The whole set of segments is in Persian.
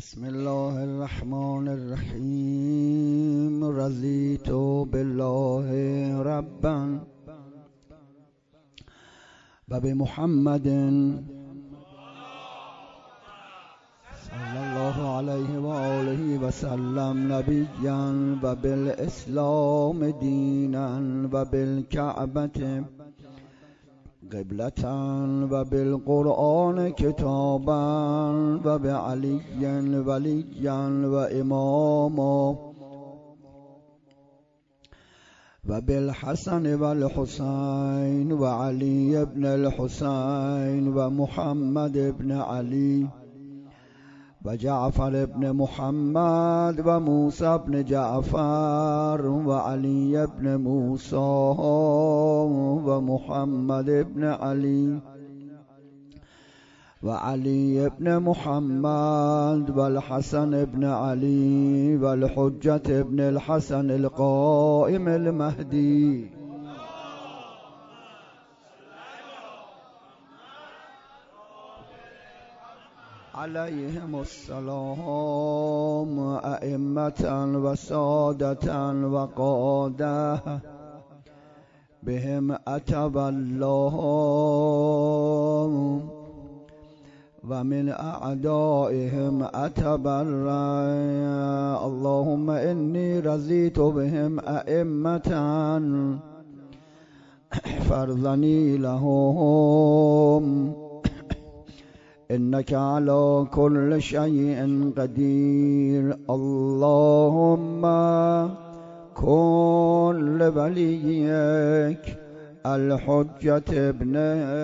بسم الله الرحمن الرحیم. رضیت بالله ربا و بمحمد صلی الله علیه و آله و سلم نبیا و بالاسلام دینا و بالکعبة قبلة و بالقرآن کتابا و بعلی ولیا و اماما و بالحسن و الحسین و علی ابن الحسین و محمد ابن علی و جعفر ابن محمد و موسی ابن جعفر و علی ابن موسی و محمد ابن علی و علی ابن محمد و الحسن ابن علی و الحجة ابن الحسن القائم المهدی علیهم السلام ائمة و سادة و قادة بهم اتب الله و من اعدائهم اتبرأ. اللهم انی رضیت بهم ائمة فرضنی لهم إنك على كل شيء قدير. اللهم كن لوليك الحجة ابن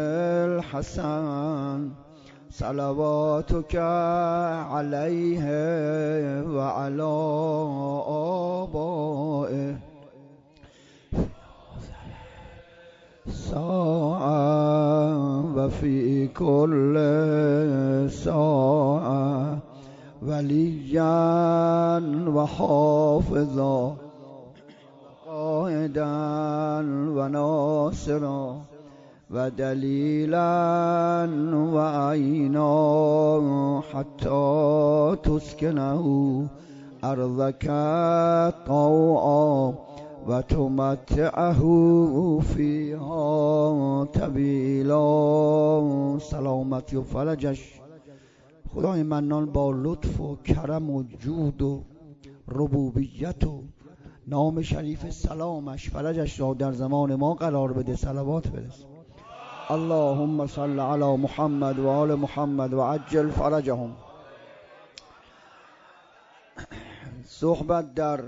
الحسن صلواتك عليه وعلى آبائه وفي كل ساعة وليا وحافظا قائدا وناصرا ودليلا وعينا حتى تسكنه أرضك طوعا و تمتعه فیها طویلا. سلامتی و فرجش خدای منان با لطف و کرم و جود و ربوبیت و نام شریف سلامش فرجش را در زمان ما قرار بده. صلوات برس. اللهم صل علی محمد و آل محمد و عجل فرجهم. صحبت در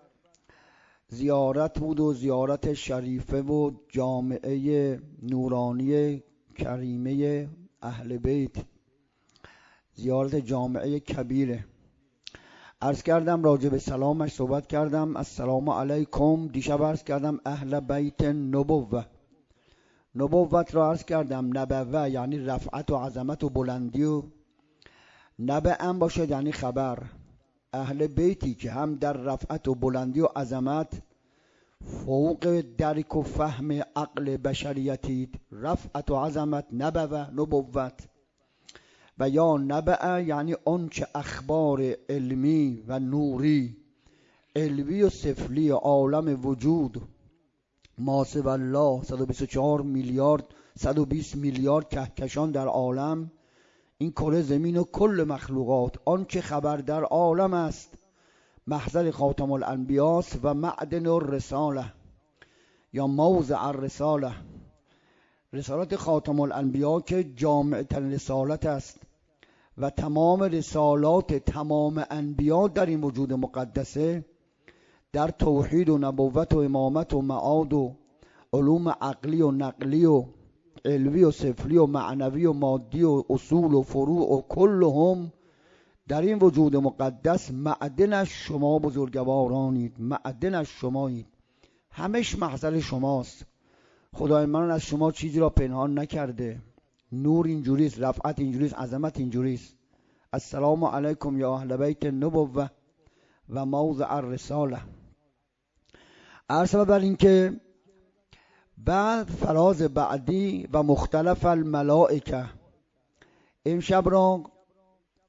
زیارت بود و زیارت شریفه و جامعه نورانی کریمه اهل بیت، زیارت جامعه کبیره. عرض کردم راجع به سلامش صحبت کردم. السلام علیکم. دیشب عرض کردم اهل بیت نبوه. نبوت را عرض کردم نبوه یعنی رفعت و عظمت و بلندی و نبعم باشد یعنی خبر. اهل بیتی که هم در رفعت و بلندی و عظمت فوق درک و فهم عقل بشریتید، رفعت و عظمت نبوه نبوت. و یا نبعه یعنی آنچه اخبار علمی و نوری علوی و سفلی عالم وجود ما سوی الله 124 میلیارد 120 میلیارد کهکشان در عالم، این کره زمین و کل مخلوقات، آنچه خبر در عالم است محضر خاتم الانبیاء و معدن الرساله یا موضع الرساله. رسالت خاتم الانبیاء که جامع ترین رسالت است و تمام رسالات تمام انبیاء در این وجود مقدسه در توحید و نبوت و امامت و معاد و علوم عقلی و نقلی و علوی و سفلی و معنوی و مادی و اصول و فروع و کلهم در این وجود مقدس معدنش شما بزرگوارانید، معدنش شمایید، همش محضر شماست. خدای من از شما چیزی را پنهان نکرده. نور اینجوریست، رفعت اینجوریست، عظمت اینجوریست. السلام علیکم یا اهل بیت نبوه و موضع الرساله. عرض بر این که بعد فراز بعدی و مختلف الملائکه، امشب را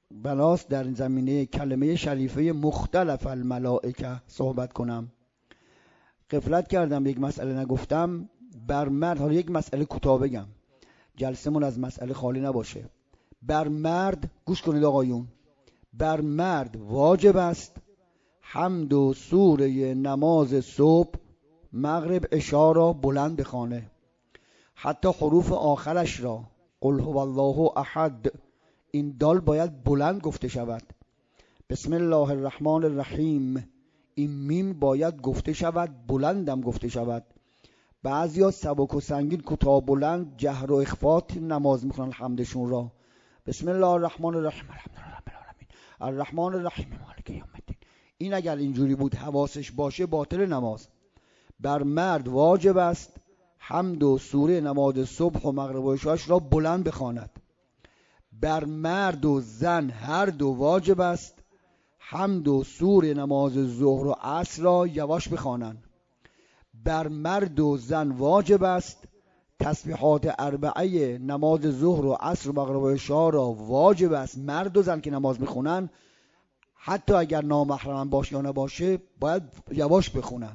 بناست در زمینه کلمه شریفه مختلف الملائکه صحبت کنم. غفلت کردم، یک مسئله نگفتم. بر مرد، حالا یک مسئله کوتاه بگم، جلسمون از مسئله خالی نباشه. بر مرد، گوش کنید آقایون، بر مرد واجب است حمد و سوره نماز صبح، مغرب، عشا را بلند بخوانه، حتی حروف آخرش را، قل هو الله احد، این دال باید بلند گفته شود. بسم الله الرحمن الرحیم، این میم باید گفته شود، بلندم گفته شود. بعضیا سبک و سنگین، کوتاه بلند، جهر و اخفات نماز میخونن حمدشون را. بسم الله الرحمن الرحیم الحمدلله رب العالمین الرحمن الرحیم مالک یوم الدین. این اگر اینجوری بود حواسش باشه باطل نماز. بر مرد واجب است حمد و سوره نماز صبح و مغرب و عشاش را بلند بخواند. بر مرد و زن هر دو واجب است حمد و سوره نماز ظهر و عصر را یواش بخوانند. بر مرد و زن واجب است تسبیحات اربعه نماز ظهر و عصر و مغرب و عشا را واجب است مرد و زن که نماز میخونن، حتی اگر نامحرم باشه یا نباشه، باید یواش بخونن.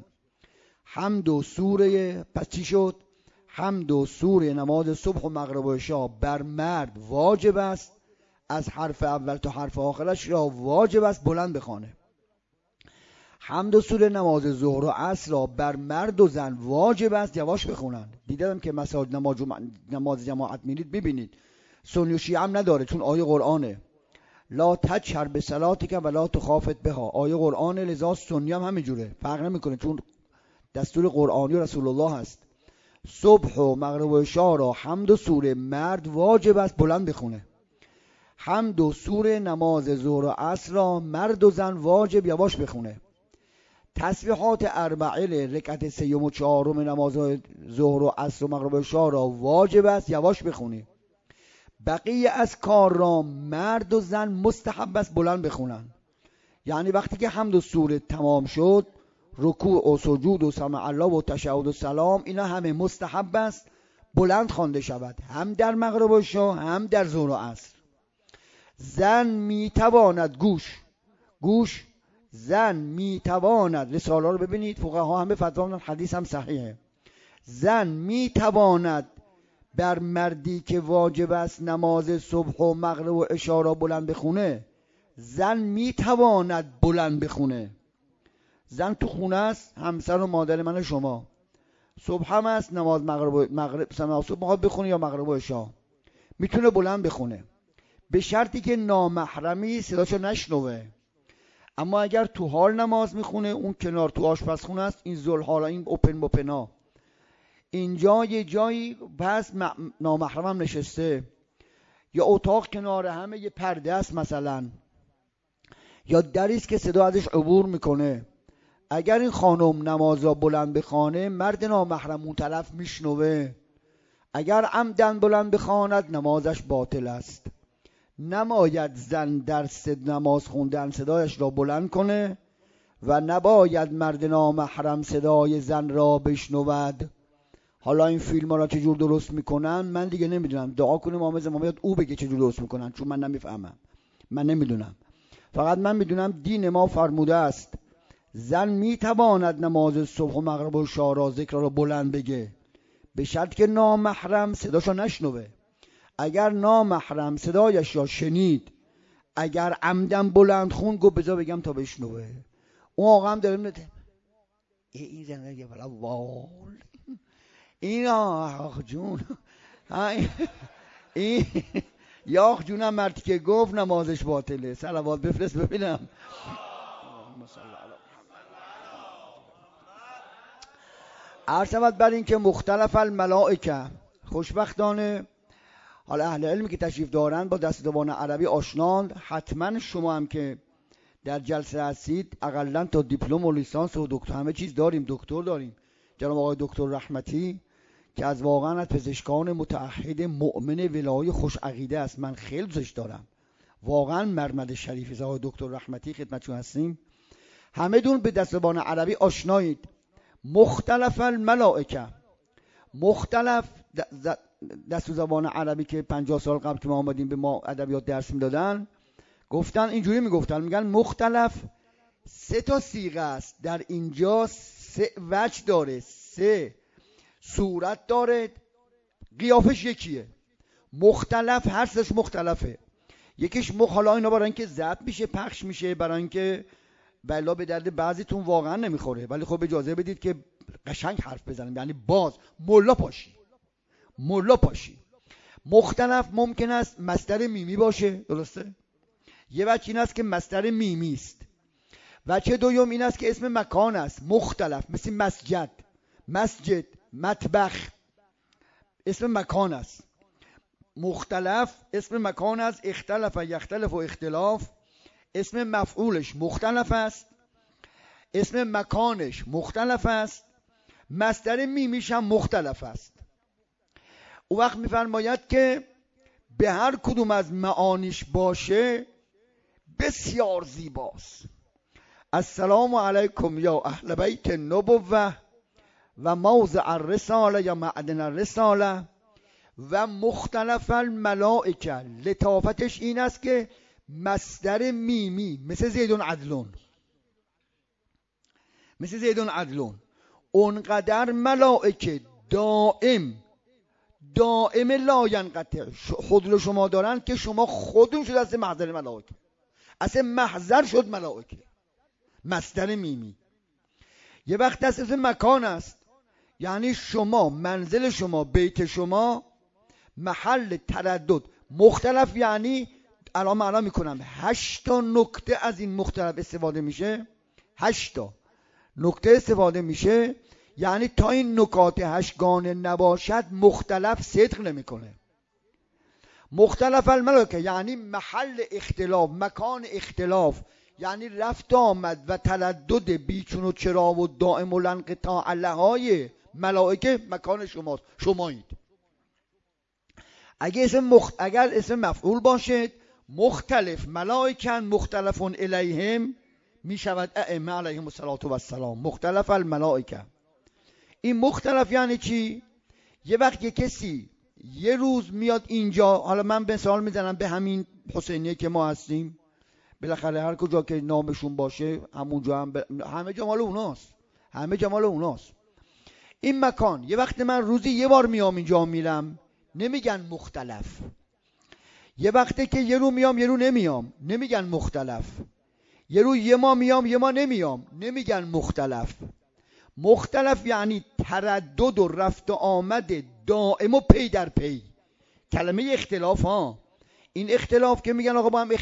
حمد و سوره، پس چی شد؟ حمد و سوره نماز صبح و مغرب و عشا بر مرد واجب است، از حرف اول تا حرف آخرش را واجب است بلند بخوانه. حمد و سوره نماز ظهر و عصر را بر مرد و زن واجب است یواش بخونن. دیدم که مساجد نماز جماعت میرید ببینید سنی و شیعه هم نداره، چون آیه قرآنه. لا تجهر بصلاتک ولا تخافت بها، آیه قرآنه، لذا سنی هم همینجوره، فرق نمیکنه، چون دستور قرآنی و رسول الله هست. صبح و مغرب و عشا را حمد و سوره مرد واجب است بلند بخونه. حمد و سوره نماز ظهر و عصر را مرد و زن واجب یواش بخونه. تسبیحات اربعه رکعت سیوم و چهارم نماز ظهر و عصر و مغرب و عشا را واجب است یواش بخونی. بقیه از کار را مرد و زن مستحب است بلند بخونن. یعنی وقتی که حمد و سوره تمام شد، رکوع و سجود و سمع الله و تشهد و سلام، اینا همه مستحب است بلند خوانده شود، هم در مغرب و عشا هم در ظهر و عصر. زن میتواند، گوش، زن میتواند، رساله رو ببینید، فقها همه فتوا میدن، حدیث هم صحیحه، زن میتواند بر مردی که واجب است نماز صبح و مغرب و عشا را بلند بخونه، زن میتواند بلند بخونه. زن تو خونه است، همسر و مادر من و شما، صبح هم است، نماز مغرب صبح میخواد بخونه یا مغرب و عشا، میتونه بلند بخونه، به شرطی که نامحرمی صداشو نشنوه. اما اگر تو حال نماز میخونه، اون کنار تو آشپزخونه است، این ذوالحالا، این اوپنا، اینجا یه جایی پس نامحرم هم نشسته، یا اتاق کنار همه یه پرده است مثلا، یا دریست که صدا ازش عبور میکنه، اگر این خانم نماز را بلند بخوانه، مرد نامحرم اون طرف میشنوه، اگر عمدن بلند بخواند نمازش باطل است. نباید زن در نماز خوندن صدایش را بلند کنه و نباید مرد نامحرم صدای زن را بشنود. حالا این فیلم ها را چجور درست میکنن من دیگه نمیدونم، دعا کنیم آموز ما بیاد او بگه چجور درست میکنن، چون من نمیفهمم، من نمیدونم. فقط من میدونم دین ما فرموده است زن میتواند نماز صبح و مغرب و عشا را ذکر را بلند بگه، به شرط که نامحرم صداشو نشنوه. اگر نامحرم صدایش را شنید، اگر عمدن بلند خون، گفت بذار بگم تا بشنوه. اون آقا هم داره میده این زنده بلا وال، این آخ جون، این یاخ جونم مردی که گفت نمازش باطله. صلوات بفرست ببینم. عرض بر این که مختلف الملائکه، خوشبختانه حالا اهل علمی که تشریف دارن با دست زبان عربی آشناند. حتما شما هم که در جلسه هستید اقلا تا دیپلم و لیسانس و دکتر همه چیز داریم، دکتر داریم. جناب آقای دکتر رحمتی که از واقعا از پزشکان متعهد مؤمن ولایی خوش عقیده است، من خیلی دوستش دارم، واقعا مرمد شریفی. آقای دکتر رحمتی خدمتتون هستیم، همه دون به دست زبان عربی آشنایید. مختلف الملائکه، مختلف دست زبان عربی که 50 سال قبل که ما آمدیم به ما ادبیات درس میدادن، گفتن اینجوری میگفتن، میگن مختلف 3 تا صیغه است، در اینجا 3 وجه داره، 3 صورت داره، قیافش یکیه. مختلف هر سهش مختلفه. یکیش حالا اینا برای اینکه ضبط میشه پخش میشه، برای اینکه بلا به درد بعضیتون واقعا نمیخوره، ولی خب اجازه بدید که قشنگ حرف بزنیم، یعنی باز ملا پاشی. مختلف ممکن است مصدر میمی باشه، درسته؟ یه وجه این است که مصدر میمی است. وجه دوم این است که اسم مکان است. مختلف مثل مسجد، مطبخ، اسم مکان است. مختلف اسم مکان است. اختلف یختلف و اختلاف اسم مفعولش مختلف است، اسم مکانش مختلف است، مصدر میمیش هم مختلف است. او وقت میفرماید که به هر کدوم از معانیش باشه بسیار زیباست. السلام علیکم یا اهل بیت النبوة و موضع الرساله یا معدن الرساله و مختلف الملائکه. لطافتش این است که مصدر میمی مثل زیدون عدلون اونقدر ملائکه دائم لا ینقطع خود شما دارن که شما خودون شد از محضر ملائکه، اصلا محضر شد ملائکه. مصدر میمی. یه وقت اسم مکان است، یعنی شما، منزل شما، بیت شما محل تردد. مختلف یعنی الان میکنم 8 تا نکته از این مختلف استفاده میشه. 8 تا نکته استفاده میشه، یعنی تا این نکات 8 گانه نباشد مختلف صدق نمیکنه. مختلف الملائکه یعنی محل اختلاف، مکان اختلاف، یعنی رفت آمد و تردد بیچون و چرا و دائم و لانقطاع های ملائکه مکان شماست، شمایید. اگر اسم مفعول باشد مختلف ملائکن مختلفون الیهم می شود ائمه علیهم السلام. مختلف الملائکه. این مختلف یعنی چی؟ یه وقت یه کسی یه روز میاد اینجا، حالا من مثال میزنم به همین حسینیه که ما هستیم، بالاخره هر کجا که نامشون باشه همونجا همه جا مال اوناست. این مکان یه وقت من روزی یه بار میام اینجا میرم، نمیگن مختلف. یه وقته که یه رو میام یه رو نمیام، نمیگن مختلف. یه رو یه ما میام یه ما نمیام، نمیگن مختلف. مختلف یعنی تردد و رفت و آمد دائم و پی در پی. کلمه اختلاف ها، این اختلاف که میگن آقا با هم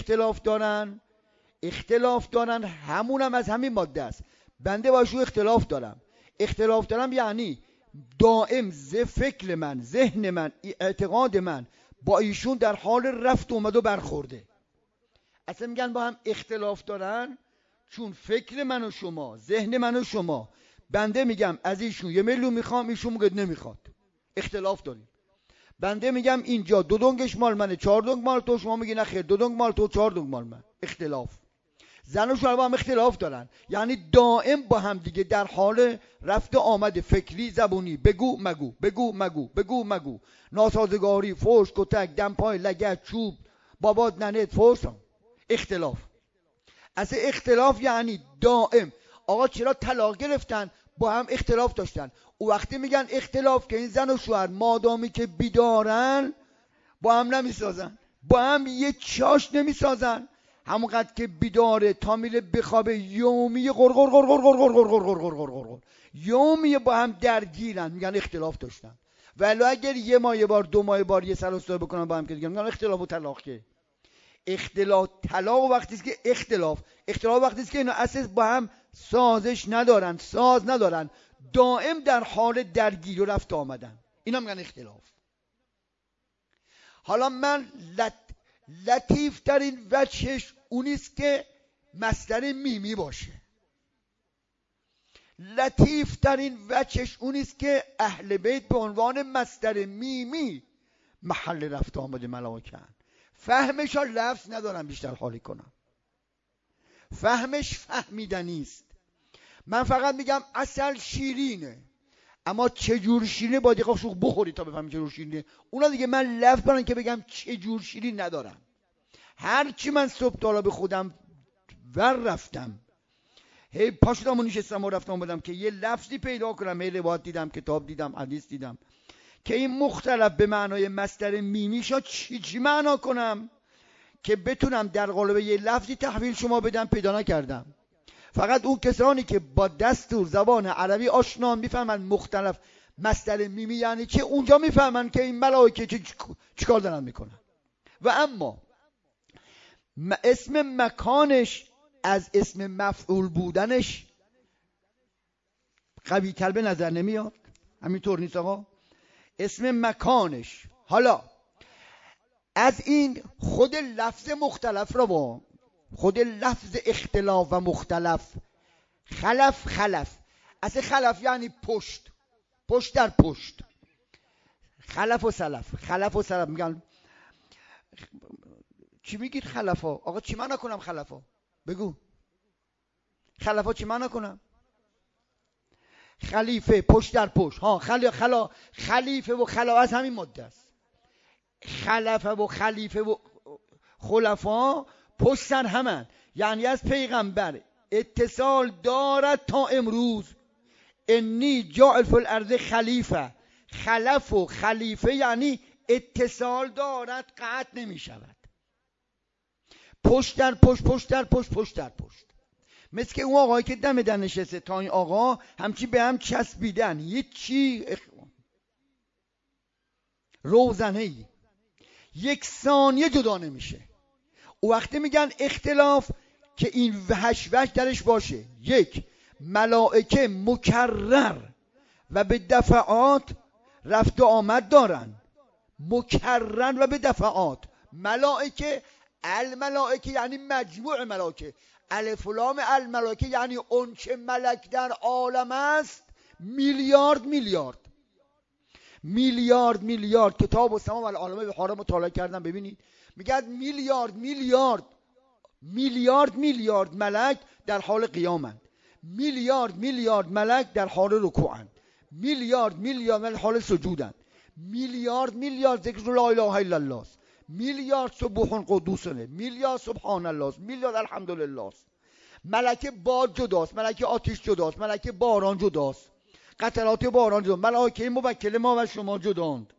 اختلاف دارن همون از همین ماده است. بنده باشو اختلاف دارم یعنی دائم فکر من، ذهن من، اعتقاد من با ایشون در حال رفت اومد و برخورده. اصلا میگن با هم اختلاف دارن چون فکر من و شما، ذهن من و شما، بنده میگم از ایشون 1 میلیون میخوام، ایشون میگه نمیخواد، اختلاف داریم. بنده میگم اینجا 2 دنگش مال منه 4 دنگ مال تو، شما میگی نه خیر 2 دنگ مال تو 4 دنگ مال من. اختلاف. زن و شوهر با هم اختلاف دارن، یعنی دائم با هم دیگه در حال رفت آمد فکری زبونی، بگو مگو، ناسازگاری، فحش، کتک، دمپای، لگد، چوب، بابات، ننت، فحش. اختلاف. اصلا اختلاف یعنی دائم. آقا چرا طلاق گرفتن؟ با هم اختلاف داشتن. او وقتی میگن اختلاف که این زن و شوهر مادامی که بیدارن با هم نمیسازن، با هم یه چاش نمیسازن. همونقدر که بیداره تا میره بخوابه یومی غرغر یومی با هم درگیرن، میگن اختلاف داشتن. ولی اگر 1 ماه یه بار 2 ماه یه بار یه سر و صدا بکنن با هم که دیگه میگن اختلاف و طلاق. که طلاق وقتی است که اختلاف وقتی است که اینا اساس با هم ساز ندارن، دائم در حال درگیری و رفت آمدن، اینا میگن اختلاف. حالا من لطیف ترین وجهش اونیست که مصدر میمی باشه. لطیف ترین وجهش اونیست که اهل بیت به عنوان مصدر میمی محل رفت آمد ملائکه. فهمش ها لفظ ندارم بیشتر حالی کنم، فهمش فهمیدنی است. من فقط میگم اصل شیرینه، اما چجور شیرینه باید یه قاشق بخوری تا بفهمی چجور شیرینه. اونا دیگه من لفظ برن که بگم چجور شیرین ندارم. هرچی من صبح تا به خودم ور رفتم، هی پاشدم و نشستم و رفتم بدم که یه لفظی پیدا کنم، هی روایت دیدم، کتاب دیدم، حدیث دیدم که این مختلف به معنای مصدر میمی شد چی معنا کنم که بتونم در قالب یه لفظی تحویل شما بدم. پیدا نکردم. فقط اون کسانی که با دستور زبان عربی آشنا میفهمن مختلف مصدر میمی یعنی چه، اونجا میفهمن که این ملائکه چیکار دارن میکنن. و اما اسم مکانش از اسم مفعول بودنش قوی تر به نظر نمیاد؟ همینطور نیست آقا؟ اسم مکانش. حالا از این خود لفظ مختلف رو با خود لفظ اختلاف و مختلف، خلف اصل خلف یعنی پشت در پشت، خلف و سلف میگن. چی میگید خلفا؟ آقا چی معنا کنم خلفا؟ بگو خلفا چی معنا کنم؟ خلیفه، پشت در پشت. ها خلیفه و خلا از همین ماده است. خلفه و خلیفه و خلفا پشت سر همن، یعنی از پیغمبر اتصال دارد تا امروز. انی جاعل فی الارض خلیفه. خلف و خلیفه یعنی اتصال دارد، قطع نمی شود. پشت در پشت. مثل که اون آقایی که دم در نشسته تا این آقا همچی به هم چسبیدن، هیچی روزنه‌ای یک ثانیه جدا نمیشه. او وقتی میگن اختلاف که این وحش درش باشه. یک، ملائکه مکرر و به دفعات رفت و آمد دارن، مکرر و به دفعات. ملائکه، الملائکه یعنی مجموع ملائکه، الف و لام الملائکه یعنی اون چه ملک در عالم است، میلیارد کتاب و سما و العالمه به حرام مطالعه کردن. ببینید میگه میلیارد ملک در حال قیامند، میلیارد ملک در حال رکوعند، میلیارد ملک در حال سجودند، میلیارد ذکر لا اله الا الله، میلیارد سبوح قدوسه، میلیارد سبحان الله، میلیارد الحمدلله. ملکه باد جداست، ملکه آتش جداست، ملکه باران جداست، قطرات باران جداست، ملائکه موکل ما و شما جداند.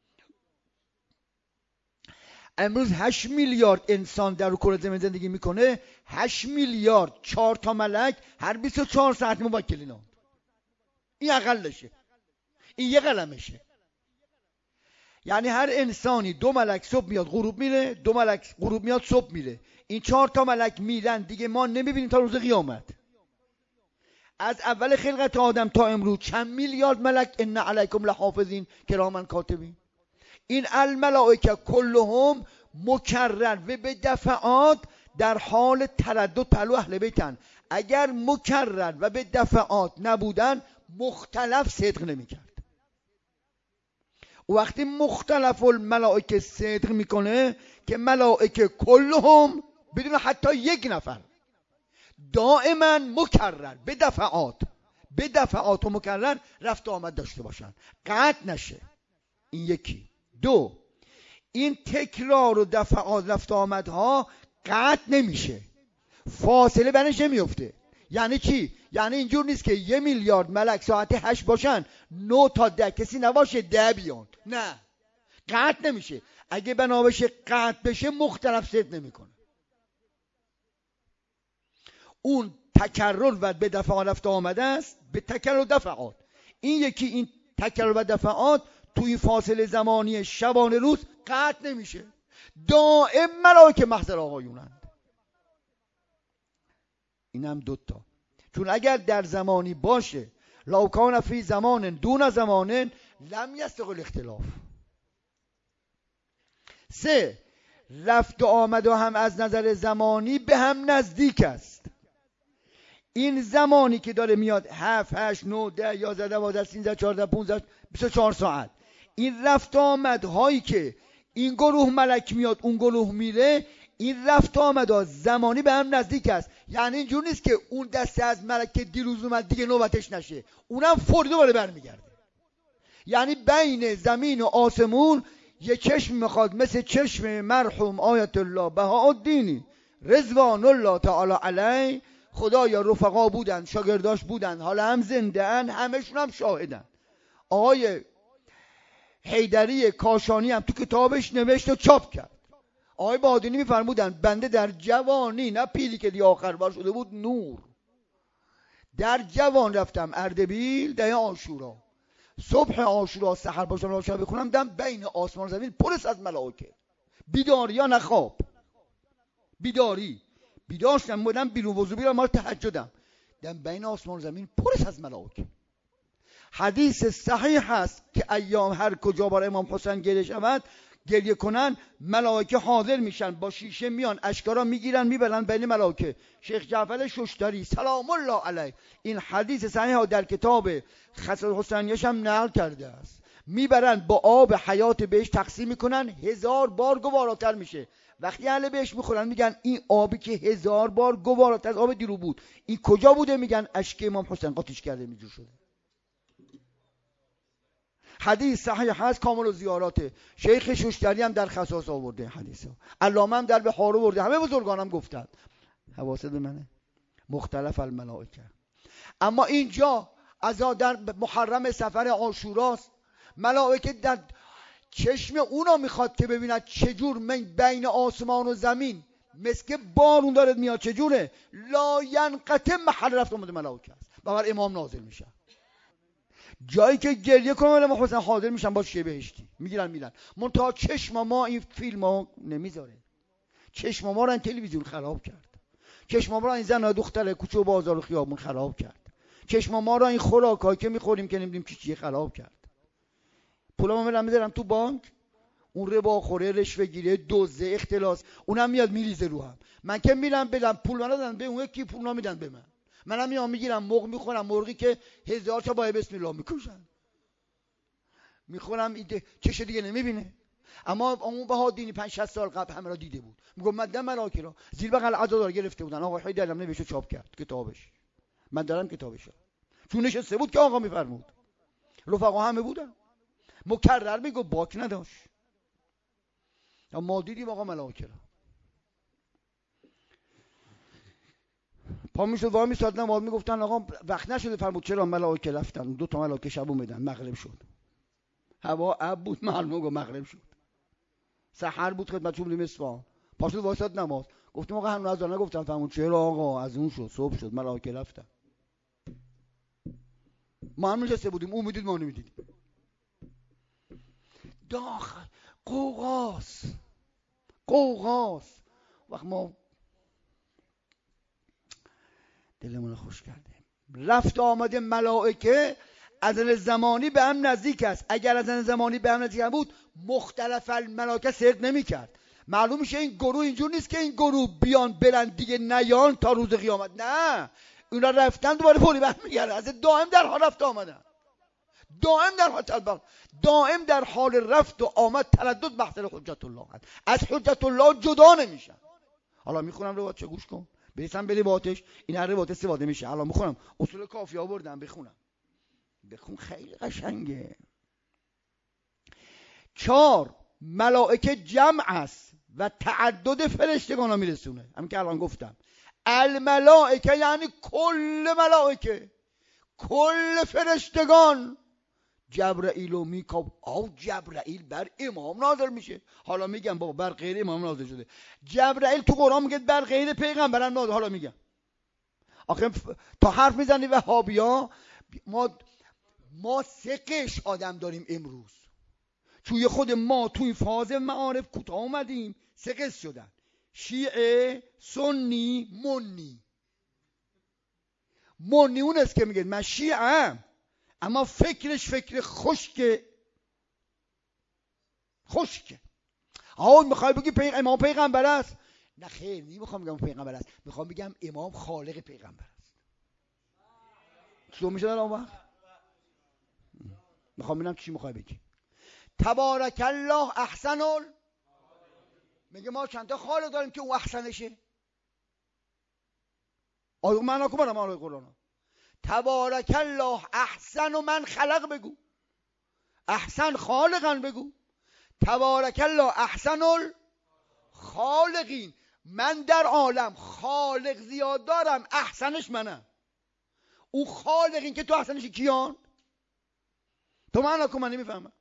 امروز 8 میلیارد انسان در کره زمین زندگی میکنه. 8 میلیارد 4 تا ملک هر 24 ساعت موکلینند. این اقلشه، این یه قلمشه. یعنی هر انسانی 2 ملک صبح میاد غروب میره، 2 ملک غروب میاد صبح میره. این 4 تا ملک میرن دیگه، ما نمیبینیم تا روز قیامت. از اول خلقت آدم تا امروز چند میلیارد ملک ان علیکم لحافظین کراما کاتبین. این الملائکه کلهم مکرر و به دفعات در حال تردد پلو اهل بیتن. اگر مکرر و به دفعات نبودن مختلف صدق نمیکرد. وقتی مختلف الملائکه صدق میکنه که ملائکه کلهم بدون حتی یک نفر دائما مکرر به دفعات و مکرر رفت و آمد داشته باشن، قطع نشه. این یکی. 2، این تکرار و دفعات رفت و آمدها قطع نمیشه، فاصله بینش نمیفته. یعنی چی؟ یعنی اینجور نیست که 1 میلیارد ملک ساعت 8 باشن 9 تا 10 کسی نباشه 10 بیان. نه، قطع نمیشه. اگه بنا بشه قطع بشه مختلف صدق نمیکنه. اون تکرر و به دفعات رفت آمده است، به تکرر و دفعات. این یکی، این تکرر و دفعات توی فاصله زمانی شبانه روز قطع نمیشه، دائم ملائکه محضر آقایونند. اینم 2 تا. چون اگر در زمانی باشه لو کان فی زمان دون زمان لم یستقل اختلاف. 3، رفت و آمد و هم از نظر زمانی به هم نزدیک است. این زمانی که داره میاد 7 8 9 10 11 12 13 14 15 24 ساعت، این رفت آمد هایی که این گروه ملک میاد اون گروه میره، این رفت آمد زمانی به هم نزدیک است. یعنی اینجور نیست که اون دسته از ملک که دیروز اومد دیگه نوبتش نشه، اونم فوری دوباره برمیگرده. یعنی بین زمین و آسمون یه چشم میخواد مثل چشم مرحوم آیت الله بهاءالدینی رضوان الله تعالی علیه، خدایا رفقا بودن، شاگرداش بودن، حالا هم زنده ان، همشون هم شاهدن. آقای حیدری کاشانی هم تو کتابش نوشت و چاپ کرد. آقای بهاءالدینی میفرمودن بنده در جوانی، نه پیری که دیگه آخر بار شده بود، نور، در جوان رفتم اردبیل ده عاشورا، صبح عاشورا سحر باشم روشن بخونم، دم بین آسمان و زمین پر از ملائکه، بیداری یا نه خواب، بیدار شدم، بودم بیرون وضو بیرم، ما تهجدم، دم بین آسمان و زمین پر از ملائکه. حدیث صحیح هست که ایام هر کجا بار امام حسین گریه شود، گریه کنن، ملائکه حاضر میشن، با شیشه میان اشکارا میگیرن میبرن بین ملائکه. شیخ جعفر ششتری سلام الله علیه این حدیث صحیح ها در کتاب خصائص حسینیش هم نقل کرده است. میبرن با آب حیات بهش تقسیم میکنن، 1000 بار گواراتر میشه. وقتی اهل بهش میخورن میگن این آبی که 1000 بار گواراتر از آب دیرو بود، این کجا بوده؟ میگن اشک امام حسین قاطیش کرده اینجور شده. حدیث صحیح هست، کامل و زیاراته. شیخ ششتری هم در خصائص آورده حدیثو، علامه هم در بحار آورده، همه بزرگانم گفتن. حواست منه مختلف الملائکه. اما اینجا از در محرم سفر عاشوراست، ملائکه در چشم اونا میخواد که ببیند چجور من بین آسمان و زمین مثل که بارون داره میاد، چجوره؟ لا ینقطع محل رفت آمد ملائکه است. بر امام نازل میشه، جایی که گریه کنم امام حسین حاضر میشن با شیعه بهشتی، میگیرن میرن. منتها چشم ما این فیلم ها نمیذاره، چشم ما رو این تلویزیون خراب کرد، چشم ما رو این زن و دختر کوچه و بازار و خیابون خراب کرد، چشم ما رو این خوراکایی که میخوریم که نمیدونیم چیه خراب کرد. پولامو میرم میذارم تو بانک، اون ربا خوره، رشوه گیره، دزده، اختلاس، اونم میاد میریزه رو هم. من که میرم بدم پول ندادن به اون یکی پول نمیدن به من، منم میام میگیرم مرغ میخورم، مرغی که 1000 تا با بسم الله میکشن، میخورم ایده چش دیگه نمیبینه. اما اون بهاءالدینی 5-6 سال قبل همه را دیده بود، میگم مدام ملائکه را زیر بغل عزادار گرفته بودن. آقا حیدری هم نوشته چاپ کرد کتابش، من دارم کتابشو، چون نشسته بود که آقا میفرمود، رفقا همه بودن، مکرر میگه باک نداشت. اما ما دیدیم آقا ملائکه را. پا میشد وای میساد نماز میگفتن آقا وقت نشده، فرمود چرا؟ ملائکه رفتن، 2 تا ملائکه شب اومدن، مغرب شد، هوا اب بود، معلومه گفت مغرب شد، سحر بود خدمتشون بودیم اصفهان. پا شد وایساد نماز، گفتیم آقا هنوز اذان نگفتن، فرمود چرا آقا؟ از اون شد، صبح شد، ملائکه رفتن. ما هم نشسته بودیم، اون میدید ما نمیدیدیم. داخل قوقاس وقت ما دلمون خوش کرده. رفت آمد ملائکه از نظر زمانی به هم نزدیک است. اگر از نظر زمانی به هم نزدیک بود مختلف الملائکه سرد نمی کرد. معلوم میشه این گروه اینجور نیست که این گروه بیان برن دیگه نیان تا روز قیامت، نه، اونا رفتن دوباره پولی برمیگردن، از دائم در حال رفت آمدن، دائم در حال رفت و آمد، تردد محضر حجت الله هست. از حجت الله جدا نمیشن. حالا میخونم روایت، چه گوش کن برسم به روایتش، این هر روایت استفاده میشه. حالا میخونم اصول کافی آوردم، بخون خیلی قشنگه. 4 ملائکه جمع است و تعدد فرشتگان ها میرسونه، همین که الان گفتم. الملائکه یعنی کل ملائکه، کل فرشتگان. جبرائیل و میکائیل، جبرائیل بر امام نازل میشه. حالا میگم بابا بر غیر امام نازل شده. جبرائیل تو قرآن میگه بر غیر پیغمبرم نازل. حالا میگم آخه تا حرف میزنی وهابیا، ما 3 قش آدم داریم امروز، چون خود ما توی فاز معارف کوتاه اومدیم، 3 قش شدن: شیعه، سنی، منی اون است که میگه من شیعه‌ام اما فکرش فکر خشکه. میخوای بگی امام پیغمبر است؟ نه خیر، نمیخوام بگم پیغمبر است، میخوام بگم امام خالق پیغمبر است. چطور میشه در اون وقت؟ میخوام ببینم چی میخوای بگی. تبارک الله احسن میگه ما چند تا خالق داریم که اون احسنشه. آیه معنا کو برام آیه قرآن. تبارک الله احسن من خلق بگو، احسن خالقن بگو. تبارک الله احسن الخالقین. من در عالم خالق زیاد دارم، احسنش منم. اون خالقین که تو احسنش کیان؟ تو معنا کن، من نمیفهمم.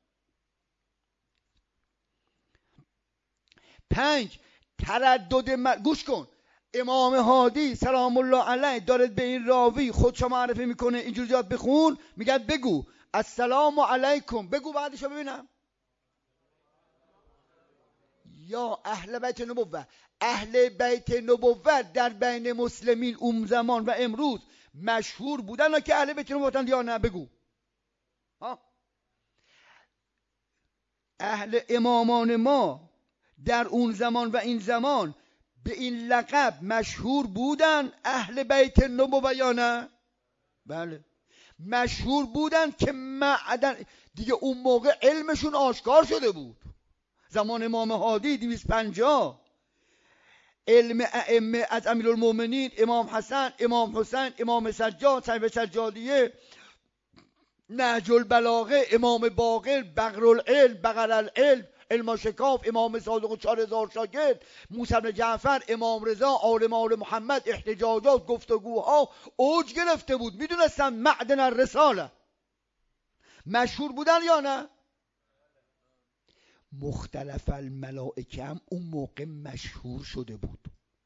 5 تردد گوش کن. امام هادی سلام الله علیه دارد به این راوی خودشو معرفی میکنه، اینجوری زیاد بخون، میگه بگو السلام علیکم، بگو بعدشو ببینم. یا اهل بیت نبوت. اهل بیت نبوت در بین مسلمین اون زمان و امروز مشهور بودن که اهل بیت نبوتن یا نه؟ بگو. اهل امامان ما در اون زمان و این زمان به این لقب مشهور بودن اهل بیت نبوت یا نه؟ بله مشهور بودن که معدن دیگه اون موقع علمشون آشکار شده بود. زمان امام هادی 250 علم ائمه از امیرالمومنین امام حسن، امام حسین، امام سجاد، صاحب سجادیه، نهج البلاغه، امام باقر، بقرالعلم، بقرالعلم، علم شکاف، امام صادق و 4000 شاگرد، موسی بن جعفر، امام رضا، عالم آل محمد، احتجاجات، گفتگوها اوج گرفته بود. میدونستن معدن الرساله. مشهور بودن یا نه؟ مختلف الملائکه هم اون موقع مشهور شده بود،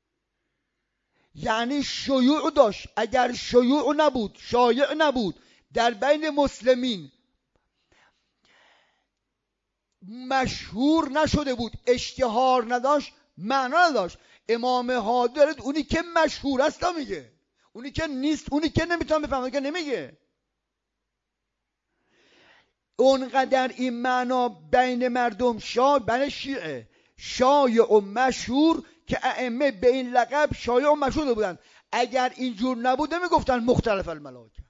یعنی شیوع داشت. اگر شیوع نبود، شایع نبود، در بین مسلمین مشهور نشده بود، اشتهار نداشت، معنا نداشت. امام هادی دارد اونی که مشهور است میگه، اونی که نیست، اونی که نمیتونه بفهمه که نمیگه. اونقدر این معنا بین مردم بین شیعه شایع و مشهور که ائمه به این لقب شایع و مشهور بودن. اگر اینجور نبود نمیگفتن مختلف الملائکه.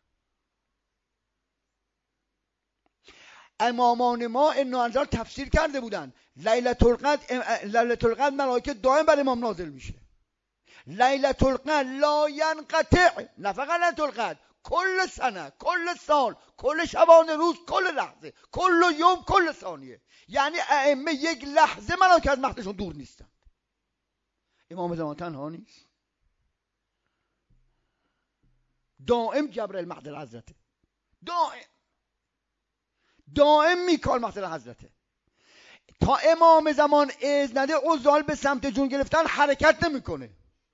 امامان ما این انزال تفسیر کرده بودن. لیلة القدر ملائکه دائم بر امام نازل میشه. لیلة القدر لا ینقطع، نه فقط لیلة القدر، کل سنه، کل سال، کل شبانه روز، کل لحظه، کل یوم، کل ثانیه. یعنی ائمه یک لحظه ملائکه از مقدسشون دور نیستن. امام زمان تنها نیست، دائم جبرئیل مقدس حضرته، دائم میکال مقدس حضرته. تا امام زمان اذن نده عزال به سمت جون گرفتن حرکت نمیکنه.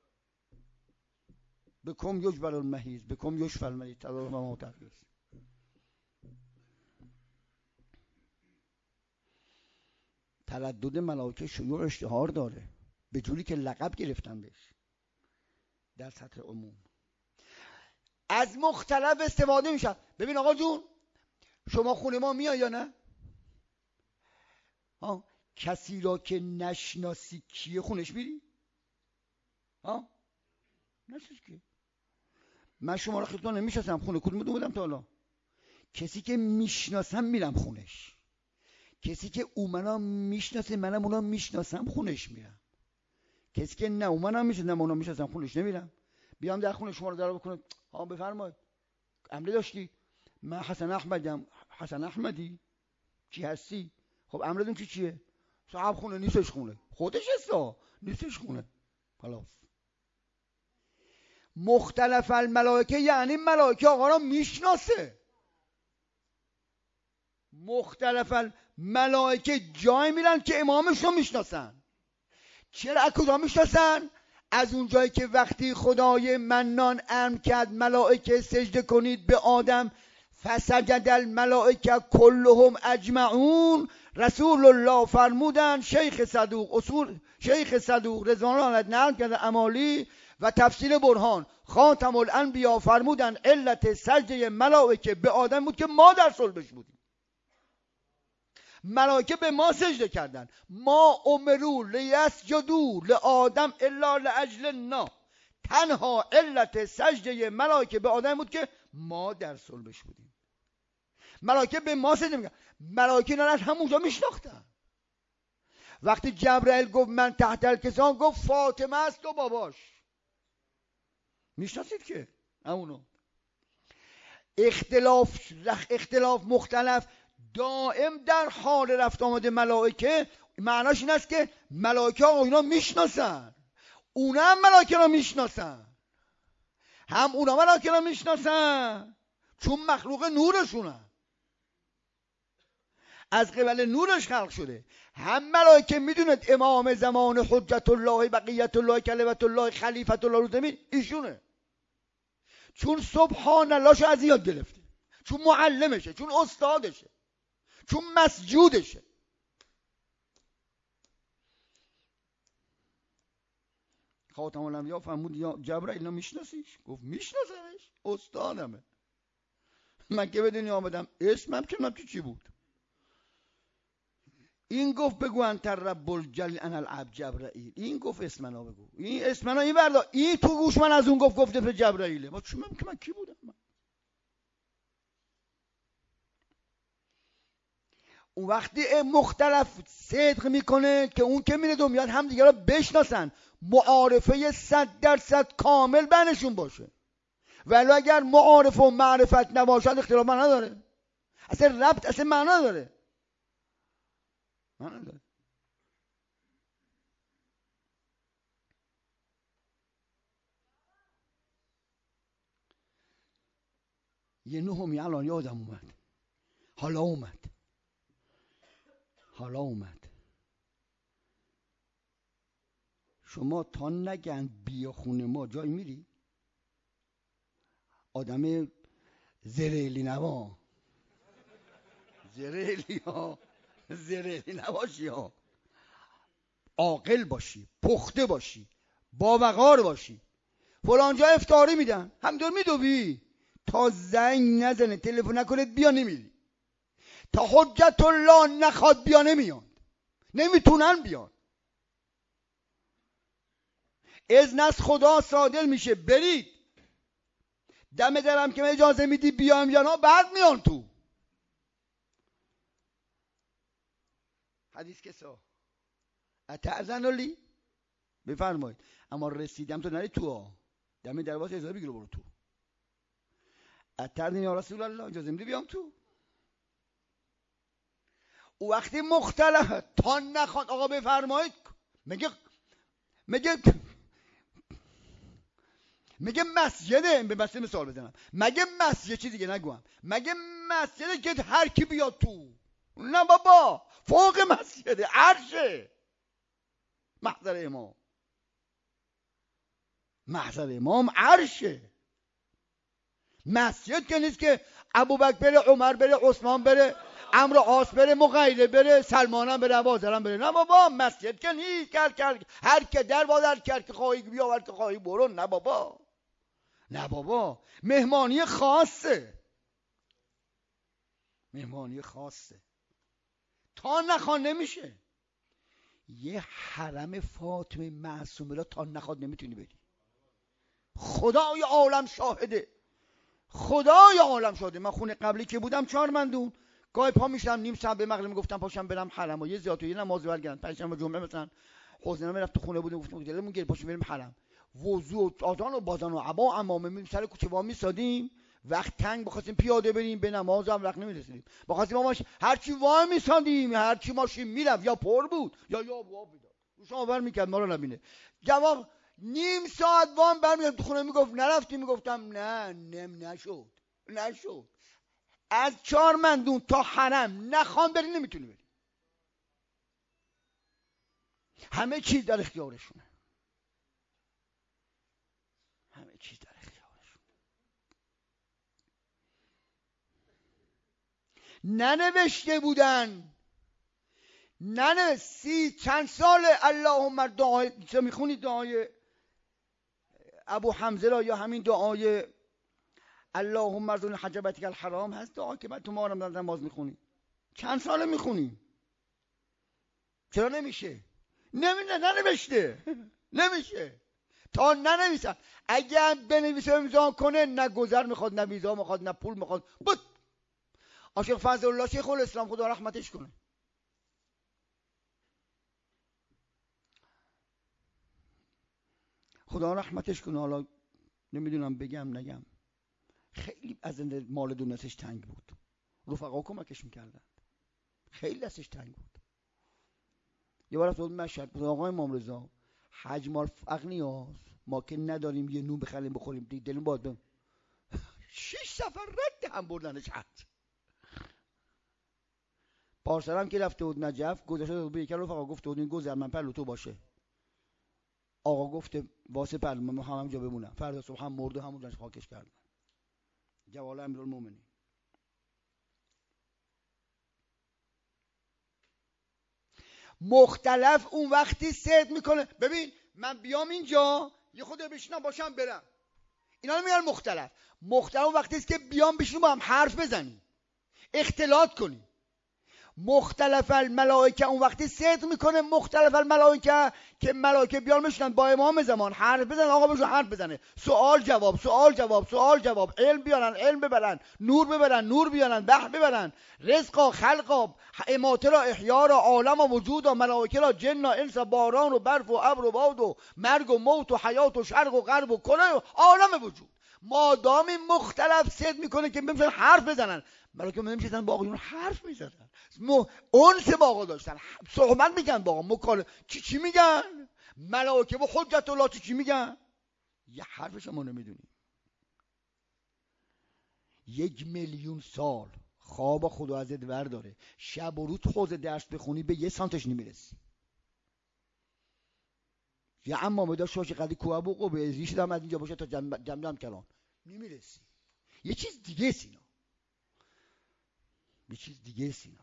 بکم یجبر المحیز، بکم یشفى المریض، تدارک ما تغییر. تردد ملائکه شیوع اشتهار داره، به جوری که لقب گرفتن بهش در سطح عموم. از مختلف استفاده میشن. ببین آقا جون، شما خونه ما میای یا نه؟ کسی را که نشناسی کیه خونش میری؟ نشناسی کیه؟ من شما را خیلیتون نمیشناسم، خونه کدوم بودم تا حالا؟ کسی که میشناسم میرم خونش، کسی که او منم میشناسه منم اونم میشناسم خونش میرم، کسی که نه او منم میشناسه نه اونم میشناسم خونش نمیرم. بیام در خونه شما رو در بکنم، بفرمایید امری داشتی؟ من حسن احمدیم. حسن احمدی؟ چی هستی؟ خب امرتون چیه؟ صاحب خونه نیستش، خونه خودش هستا نیستش خونه. خلاص. مختلف الملائکه یعنی ملائکه آقا را میشناسه. مختلف الملائکه جای میرن که امامش رو میشناسن. چرا از کجا میشناسن؟ از اون جایی که وقتی خدای منان امر کرد ملائکه سجده کنید به آدم، فسجد الملائکه کلهم اجمعون، رسول الله فرمودن، شیخ صدوق رضوان الله علیه نقل کرده امالی و تفسیر برهان، خاتم الانبیا فرمودن علت سجده ملائکه به آدم بود که ما در صلبش بودیم. ملائکه به ما سجده کردن. ما امروا لیسجدوا لآدم الا لاجل النا. تنها علت سجده ملائکه به آدم بود که ما در صلبش بودیم. ملائکه به ما سجده میکنن. ملائکه اینا از همونجا میشناختن. وقتی جبرئیل گفت من تحت الکسان، گفت فاطمه است و باباش. میشناسید که همونو. اختلاف مختلف دائم در حال رفت آمد ملائکه، معناش این است که ملائکه اینا میشناسن، اونا هم ملائکه را میشناسن، هم اونا ملائکه را میشناسن چون مخلوق نورشونن، از قبل نورش خلق شده. هم ملائکه میدونید امام زمان، حجت الله، بقیت الله، کلمت الله، خلیفت الله رو زمین ایشونه، چون سبحان اللهشو از یاد گرفته، چون معلمشه، چون استادشه، چون مسجودشه. خاتم الانبیا فرمود یا جبرائیل میشناسیش؟ گفت میشناسمش، استادمه. من که به دنیا آمدم اسمم که من چی بود؟ این گفت بگو انت رب الجلیل انا العبد جبرائیل، این گفت اسمنا بگو، این اسمنا این بردا، این تو گوش من از اون گفته به جبرائیله. ما چی من کی بودم؟ اون وقتی مختلف صدق میکنه که اون که میره میاد هم دیگه را بشناسن، معارفه 100% کامل بینشون باشه. ولی اگر معارفه و معرفت نباشد اختلاف معنا نداره، اصلا ربط اصلا معنا نداره. یه نهمی الان یادم اومد، حالا اومد. شما تا نگن بیا خونه ما جای میری؟ آدم زریلی نباشی ها، عاقل باشی، پخته باشی، باوقار باشی. فلان جا افطاری میدن، همینطور میدوی تا زنگ نزنه، تلفن نکنه بیا نمیری، تا حجت الله نخواد بیا نمیاد، نمیتونن بیان. اذن از خدا صادر میشه برید، دم درم که اجازه میدی بیام یا نه بعد میان تو. حدیث کسا اتعزن لی بفرمایید، اما رسیدم تو نری تو، دم در واسه اجازه بگیر برو تو. اتعزن یا رسول الله، اجازه میدی بیام تو. او وقتی مختلف تا نخواد آقا بفرمایید، میگه مسجده، به مسجد مثال بزنم، مگه مسجد چیزی دیگه نگوام، مگه مسجده که هر کی بیاد تو؟ نه بابا، فوق مسجده، عرشه، محضر امام عرشه. مسجد که نیست که ابوبکر بره، عمر بره، عثمان بره، عمرو عاص بره، مغیره بره، سلمان هم بره، عوازرم بره. نه بابا، مسجد که نیست هر که در باز، هر که خواهی بیا، هر که خواهی برو. نه بابا، مهمانی خاصه، تا نخواد نمیشه. یه حرم فاطمه معصومه تا نخواد نمیتونی بری. خدای عالم شاهده. من خونه قبلی که بودم 4 مندون، گاهی پا میشدم نیم ساعت به مغرب میگفتم پاشم برم حرم و یه زیارت و یه نماز برگردم. پنجشنبه جمعه مثلا حسین میرفت تو خونه بود، گفتم دلمون گیر پاشیم بریم حرم. وضو و آذان و بازان و عبا عمامه می سر کوچه وا میسادیم، وقت تنگ بخواستیم پیاده بریم به نماز هم وقت نمیرسیدیم، بخواستیم ماش هر چی وا میسادیم، هر چی ماشین میرفت یا پر بود یا وا بود، روش آور میکرد ما رو نبینه. جواب نیم ساعت وام برمیگردم تو خونه، میگفت نرفتی؟ میگفتم نه نشد. از 4 مندون تا حرم نخوام بری نمیتونی بری. همه چیز در اختیارشونه. ننوشته بودن، چند سال اللهم دعای چه میخونی، دعای ابو حمزه را یا همین دعای اللهم ارزقنا حج بیتک الحرام هست، دعا که بعد تو ما رمضان نماز میخونی، چند ساله میخونی؟ چرا نمیشه؟ نمیشه تا ننویسن. اگه بنویسه امضا کنه، نه گذر میخواد، نه ویزا میخواد، نه پول میخواد. بود عاشق فضل الله شیخ الاسلام خدا رحمتش کنه، حالا نمیدونم بگم نگم، خیلی از مال دونستش تنگ بود، رفقا کمکش میکردن. خیلی دستش تنگ بود. یه بار رفتم مشهد، گفتم آقای امام رضا حج مال اغنیاست، ما که نداریم یه نون بخریم بخوریم، دلمون باید بم 6 سفر رد هم بردنش حج. پارسال هم که رفته بود نجف، گذشته بود به یک رفقا گفته بود این گذر من پهلو تو باشه. آقا گفته واسه پهلو من همونجا بمونم. فردا صبح هم مرد و همونجاش خاکش کردن. جوال امیرالمومنین. مختلف اون وقتی صدق میکنه. ببین من بیام اینجا یه خود بشینم باشم برم، اینا رو میگن مختلف. مختلف اون وقتی است که بیام بشینیم با هم حرف بزنیم، اختلاط کنیم. مختلف الملائکه اون وقتی صدق میکنه. مختلف الملائکه که ملائکه بیان بشینن با امام زمان حرف بزنن، آقا بشون حرف بزنه، سوال جواب سوال جواب سوال جواب، علم بیارن علم ببرن، نور ببرن نور بیارن، بحر ببرن، رزقا خلقا اماته را احیا را عالم و وجود و ملائکه را جن و انس و باران و برف و ابر و باد و مرگ و موت و حیات و شرق و غرب و کله و عالم وجود. مادام این مختلف صدق میکنه که بمیشن حرف بزنن. ملائکه نمیشن با آقایون حرف میزدن، انس با آقا داشتن، صحبت میگن با آقا، مکالمه. چی میگن ملائکه با حجت الله؟ چی میگن؟ یه حرف شما نمیدونی. 1,000,000 سال خواب خدا ازت ور داره، شب و روز خوز درس بخونی به 1 سانتش نمیرسی. یه امامه داشت شاش قدی کوه و به ریش دم از اینجا باشه تا جمجم کلان نمیرسی. یه چیز دیگه سینا، یه چیز دیگه سینا.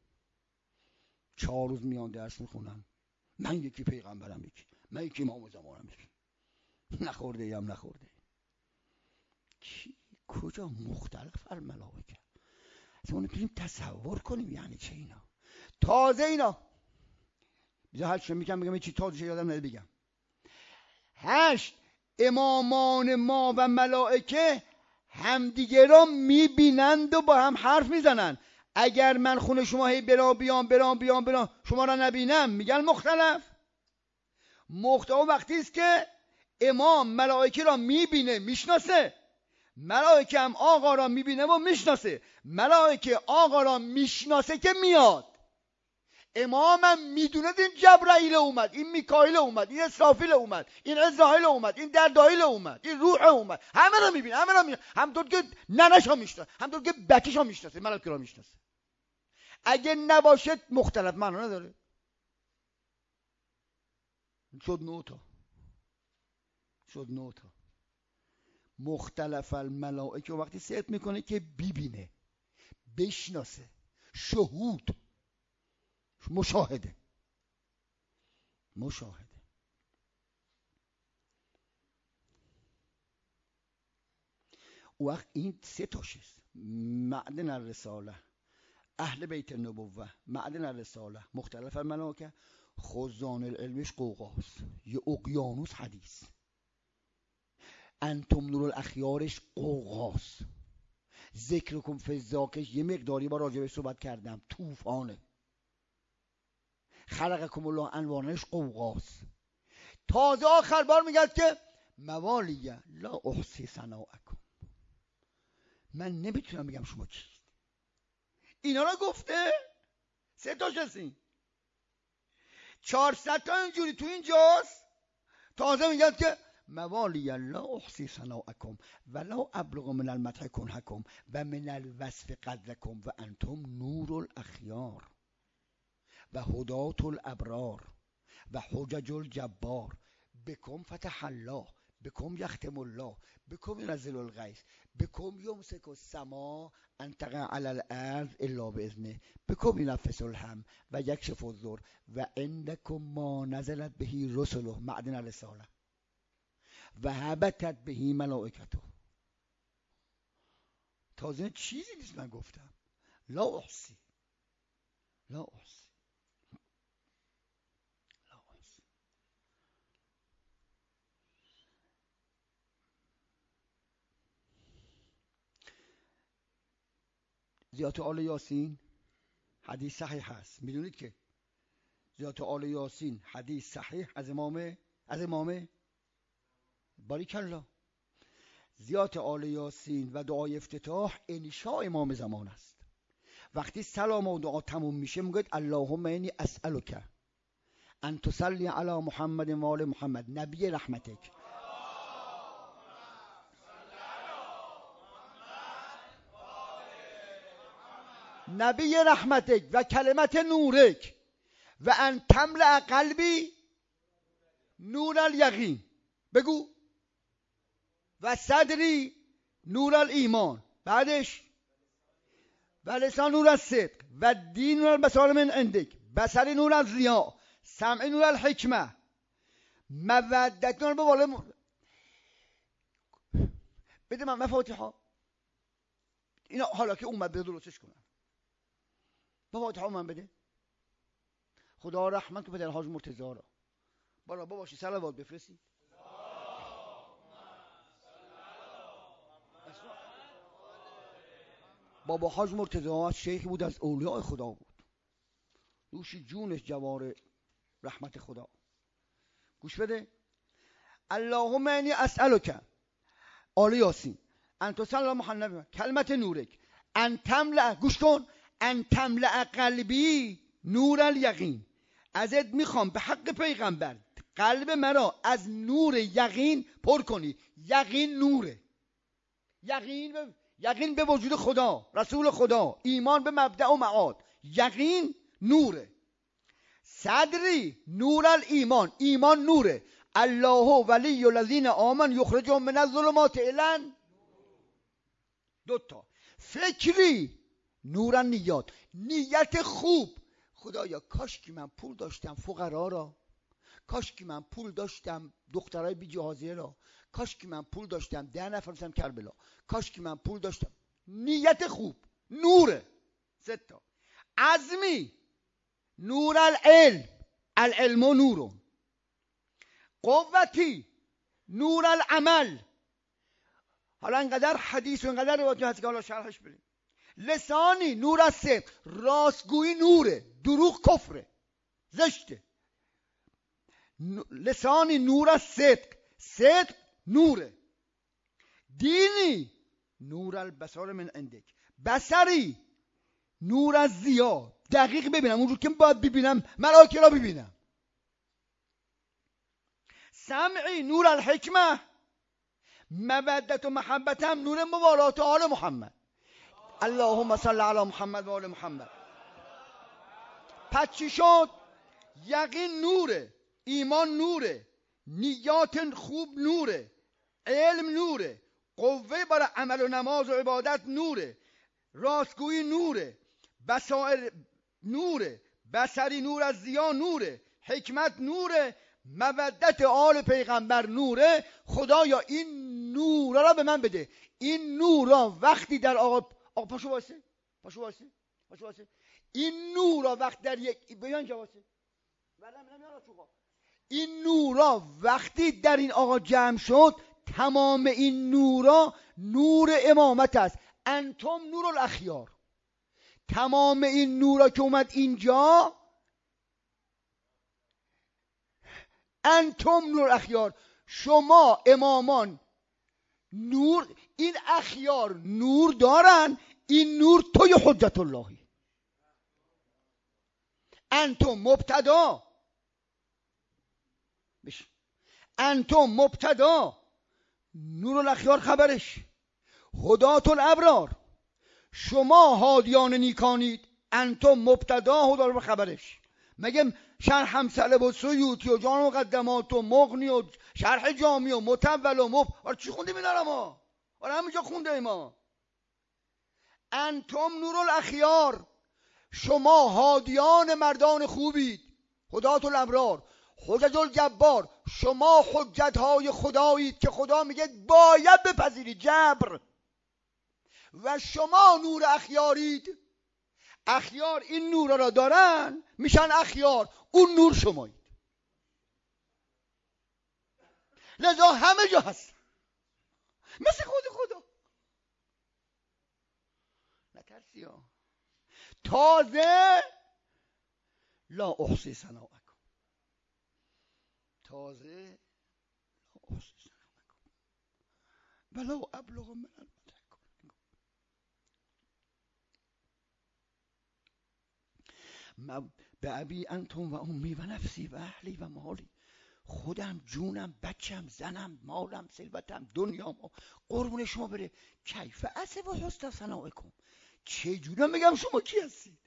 4 روز میان درس میخونم، من یکی پیغمبرم، یکی من یکی امام زمانم، یکی نخورده ایم نخورده. کی کجا مختلف الملائکه؟ اصلا نمیتونیم تصور کنیم یعنی چه اینا. تازه اینا بذار هشت میگم این چی تازه یادم نده بگم. 8 امامان ما و ملائکه همدیگه را میبینند و با هم حرف میزنند. اگر من خونه شما هی برام شما را نبینم میگن مختلف. مختلف وقتی است که امام ملائکه را میبینه میشناسه، ملائکه هم آقا را میبینه و میشناسه. ملائکه آقا را میشناسه که میاد. امامم میدونه این جبرائیل اومد، این میکائیل اومد، این اسرافیل اومد، این عزرائیل اومد، این دردائیل اومد، این روح اومد. همه را میبینه، همه را میبینه. همطور که ننش ها میشناسه، همطور که بچه‌ش ها میشناسه، ملائکه را میشناسه. اگه نباشه مختلف معنا نداره. شد 9 تا. مختلف الملائکه وقتی صدق میکنه که ببینه، بشناسه، شهود، مشاهده. او وقت این 3 تاشست: معدن الرساله، اهل بیت النبوه، معدن الرساله، مختلف الملائکه. خزان العلمش قوقاست، یه اقیانوس حدیث. انتم نور الاخیارش قوقاست. ذکرکم فی الذاکش یه مقداری با راجبش صحبت کردم، طوفانه. خلقکم الله انوارش قوقاست. تازه آخر بار میگه که موالیه لا احصی ثناءکم، من نمیتونم بگم شما کیست. اینا رو گفته 3 تاش هستین، 400 تا اینجوری تو اینجاست. تازه میگه که موالی لا احصی ثناءکم ولا ابلغ من المدح کنحکم و من الوصف قدرکم و انتم نور الاخیار و هدات الابرار و حجج الجبار بکم فتح الله بکم یختم الله بکم ینزل الغیث بکم یمسک السما ان تقع علی الارض الا باذنه بکم ینفس الهم و یکشف الضر و عندکم ما نزلت بهی رسله معدن الرساله و هبتت بهی ملائکته. تازه چیزی نیست من گفتم. لا احصی زیارت آل یاسین حدیث صحیح هست. میدونید که زیارت آل یاسین حدیث صحیح از امام باریکالله. زیارت آل یاسین و دعای افتتاح انشاء امام زمان است وقتی سلام و دعا تموم میشه میگید اللهم انی اسألک ان تصلی علی محمد و آل محمد نبی رحمتک. نبی رحمتک و کلمت نورک و ان تملأ قلبی نور الیقین. بگو و صدری نور الایمان. بعدش و لسان نور الصدق و دین نور البصار من عندک بصری نور الضیاء سمع نور الحکمه مودت نور بالا. بده من مفاتیحا اینا حالا که اومد به درستش کنم. مفاتیحا من بده. خدا رحمت کنه پدر حاج مرتضی را. بالا باباشی صلوات بفرستی. بابا حاج مرتضی شیخی بود از اولیاء خدا بود. نوش جونش جوار رحمت خدا. گوش بده. اللهم انی اسألک آل یاسین ان تصلی محمد کلمت نورک ان تملأ گوش کن ان تملأ قلبی نور الیقین. ازت میخوام به حق پیغمبر قلب مرا از نور یقین پر کنی. یقین نوره. یقین به وجود خدا، رسول خدا، ایمان به مبدأ و معاد. یقین نوره. صدری نور الایمان. ایمان نوره. الله ولی الذین آمنوا یخرجهم من الظلمات الی. دوتا. فکری نور النیات. نیت خوب. خدایا کاش که من پول داشتم فقرا را، کاش که من پول داشتم دخترای بی جهازیه را، کاش که من پول داشتم 10 نفر بشم کربلا، کاش که من پول داشتم. نیت خوب نوره. 3 عزمی نور العلم. العلم نور. قوتی نور العمل. حالا اینقدر حدیث و اینقدر روایت هست که حالا شرحش بریم. لسانی نور الصدق. راستگویی نوره. دروغ کفره زشته. لسانی نور الصدق. صدق نوره. دینی نور البصار من عندک. بصری نور الضیاء. دقیق ببینم اونجور که باید ببینم، ملائکه را ببینم. سمعی نور الحکمه. مودت و محبتم نور موالات آل محمد. اللهم صل علی محمد و آل محمد. پس چی شد؟ یقین نوره، ایمان نوره، نیات خوب نوره، علم نوره، قوه برای عمل و نماز و عبادت نوره، راستگویی نوره، بصائر نوره، بصری نور از ضیا نوره، حکمت نوره، مودت آل پیغمبر نوره. خدایا این نورا را به من بده. این نورا وقتی در آقا پاشو واسه این نورا وقت در یک بیان جواسه این نورا وقتی در این آقا جمع شد، تمام این نورا نور امامت است. انتم نور الاخیار. تمام این نورا که اومد اینجا، انتم نور الاخیار، شما امامان نور. این اخیار نور دارن، این نور توی حجت اللهی. انتم مبتدا بش. انتم مبتدا نور الاخیار خبرش. هدات الابرار. شما هادیان نیکانید. انتم مبتدا هدات خبرش. مگه شرح همسله و سیوطی و جان و مقدمات و مغنی و شرح جامی و متول و آره چی خوندیم اینا را ما؟ آره همینجا خونده ما. انتم نور الاخیار. شما هادیان مردان خوبید. هدات الابرار. حجج الجبار. شما حجت های خدایید که خدا میگه باید بپذیرید. جبر. و شما نور اخیارید. اخیار این نور را دارن میشن اخیار. اون نور شمایید. لذا همه جا هست مثل خود خدا. نترسی ها. تازه لا احصی ثناءکم. تازه لا احصی ثناءکم ولو ابلغ من المدح. به ابی انتم و امی و نفسی و اهلی و مالی، خودم، جونم، بچم، زنم، مالم، ثروتم، دنیام قربون شما بره. کیف اسه و حسن ثنائکم، چجوری میگم شما کی هستید؟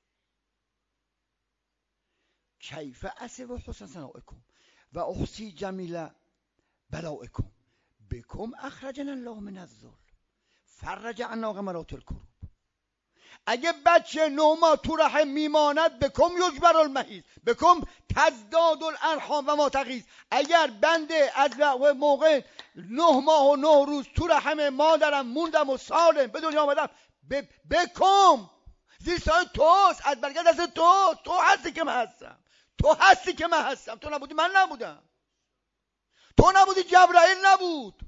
کیف اسه و حسن ثنائکم و احصی جمیل بلائکم بکم اخرجنا الله من الذل فرج عنا غمرات الکروب. اگه بچه 9 ماه تو رحم میماند بکم یجبر المحیض بکم تزداد الارحام و ما تغیظ. اگر بنده از موقع 9 ماه و 9 روز تو رحم مادرم موندم و سالم به دنیا آمدم بکم، زیر سایه توست، از برگرد دست تو هستی که من هستم، تو هستی که من هستم، تو نبودی من نبودم، تو نبودی جبرائیل نبود.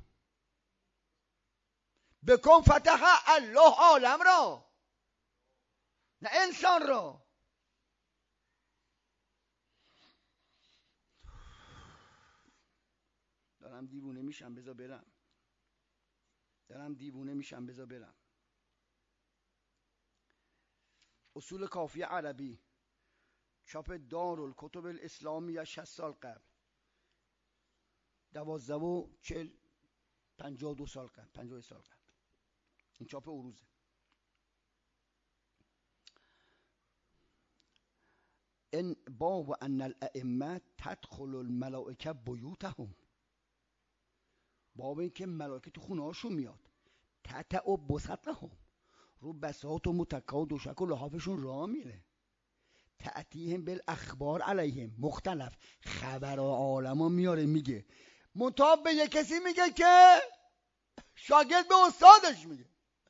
بکن فتح الله عالم را، نه انسان را. دارم دیوونه میشم بذار برم. اصول کافی عربی، چاپ دارالکتب الاسلامی 60 سال قبل، 12 و 40 52 سال قبل، 50 سال قبل. این چاپ عروضه. ان باب ان الائمه تدخل الملائکه بیوتهم، باب این که ملائکه تو خونه هاشون میاد، تتع بسطهم، رو بساط و متکا و دوشک و لحافشون راه میره، تأتیهم بالاخبار علیهم، مختلف خبر عالمو میاره میگه، منتها به یه کسی میگه که شاگرد به استادش میگه.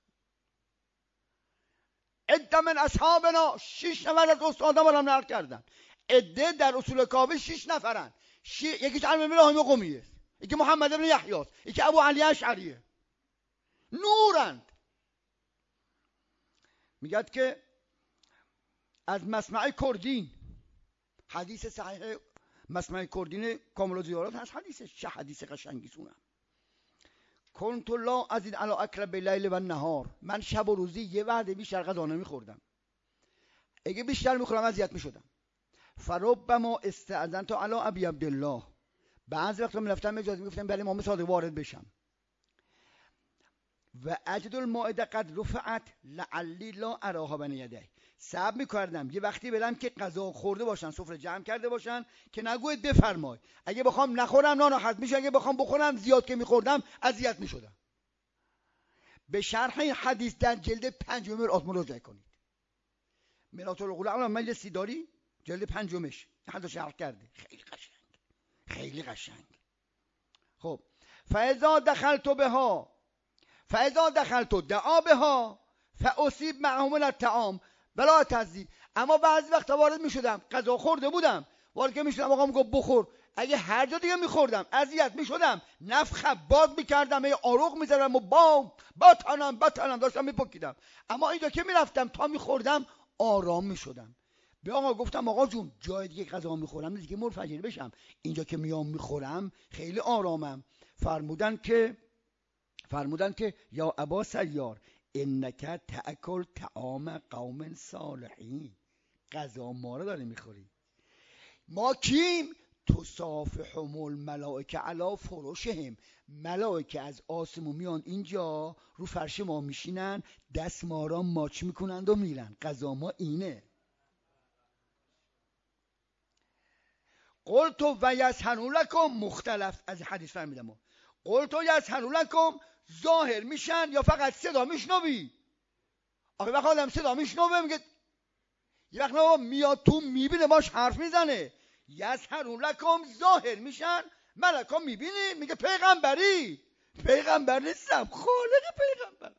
عده من اصحابنا 6 نفر از استادم رو نقل کردن. عده در اصول کافی 6 نفرن. یکیش علی بن ابراهیم قمیه، یکی محمد بن یحیی، یکی ابو علی اشعریه، نورند. میگد که از مسمع کردین، حدیث صحیح مسمع کردین کامل الزیارات هست، حدیثش چه حدیث قشنگی سونم. کنت لا ازید علی اکل لیل و نهار، من شب و روزی یه وعده بیشتر غذا نمیخوردم، اگه بیشتر میخورم اذیت میشدم. فربما استاذنت علی ابی عبدالله، بعضی وقتا میرفتم اجازه میگفتم برای امام صادق وارد بشم. و اجد المائده قد رفعت لعلی لا اراها بین یدی، صبر میکردم یه وقتی برم که غذا خورده باشن، سفره جمع کرده باشن که نگوید بفرمای. اگه بخوام نخورم ناراحت میشه، اگه بخوام بخورم زیاد که میخوردم اذیت میشدم. به شرح این حدیث در جلد 5 مراجعه کنید. مرات العقول مجلسی داری، جلد 5 حتی شرح کرده، خیلی قشنگ. خب فاذا دخلت دعا بها فاصیب معهم الطعام بلا تزی. اما بعضی وقتا وارد میشدم، غذا خورده بودم، وارد که میشدم آقا میگفت بخور، اگه هر جا دیگه میخوردم اذیت میشدم، نفخ باد میکردم، آروغ میزدم و باتانم داشتم میپکیدم. اما اینجا که میرفتم تا میخوردم آرام میشدم. به آقا گفتم آقا جون جای دیگه غذا میخورم دیگه منفجر بشم، اینجا که میام میخورم خیلی آرامم. فرمودن که یا ابا سیار انک تأکل طعام قوم صالحین، غذا ما رو داری میخوری. ما کیم؟ تصافحهم الملائکه علی فرشهم، ملائکه از آسمون میان اینجا رو فرش ما میشینن، دست ما را ماچ میکنند و میرن. غذا ما اینه. قلت و یسحنوا لکم، مختلف از حدیث فهمیدم. قلت و یسحنوا لکم، ظاهر میشن یا فقط صدا میشنوی؟ آخه وقت آدم صدا میشنوه میگه، یه وقت میاد تو میبینه باش حرف میزنه. یسحنوا لکم ظاهر میشن، ملکا میبینی میگه پیغمبر نیستم، خالق پیغمبر.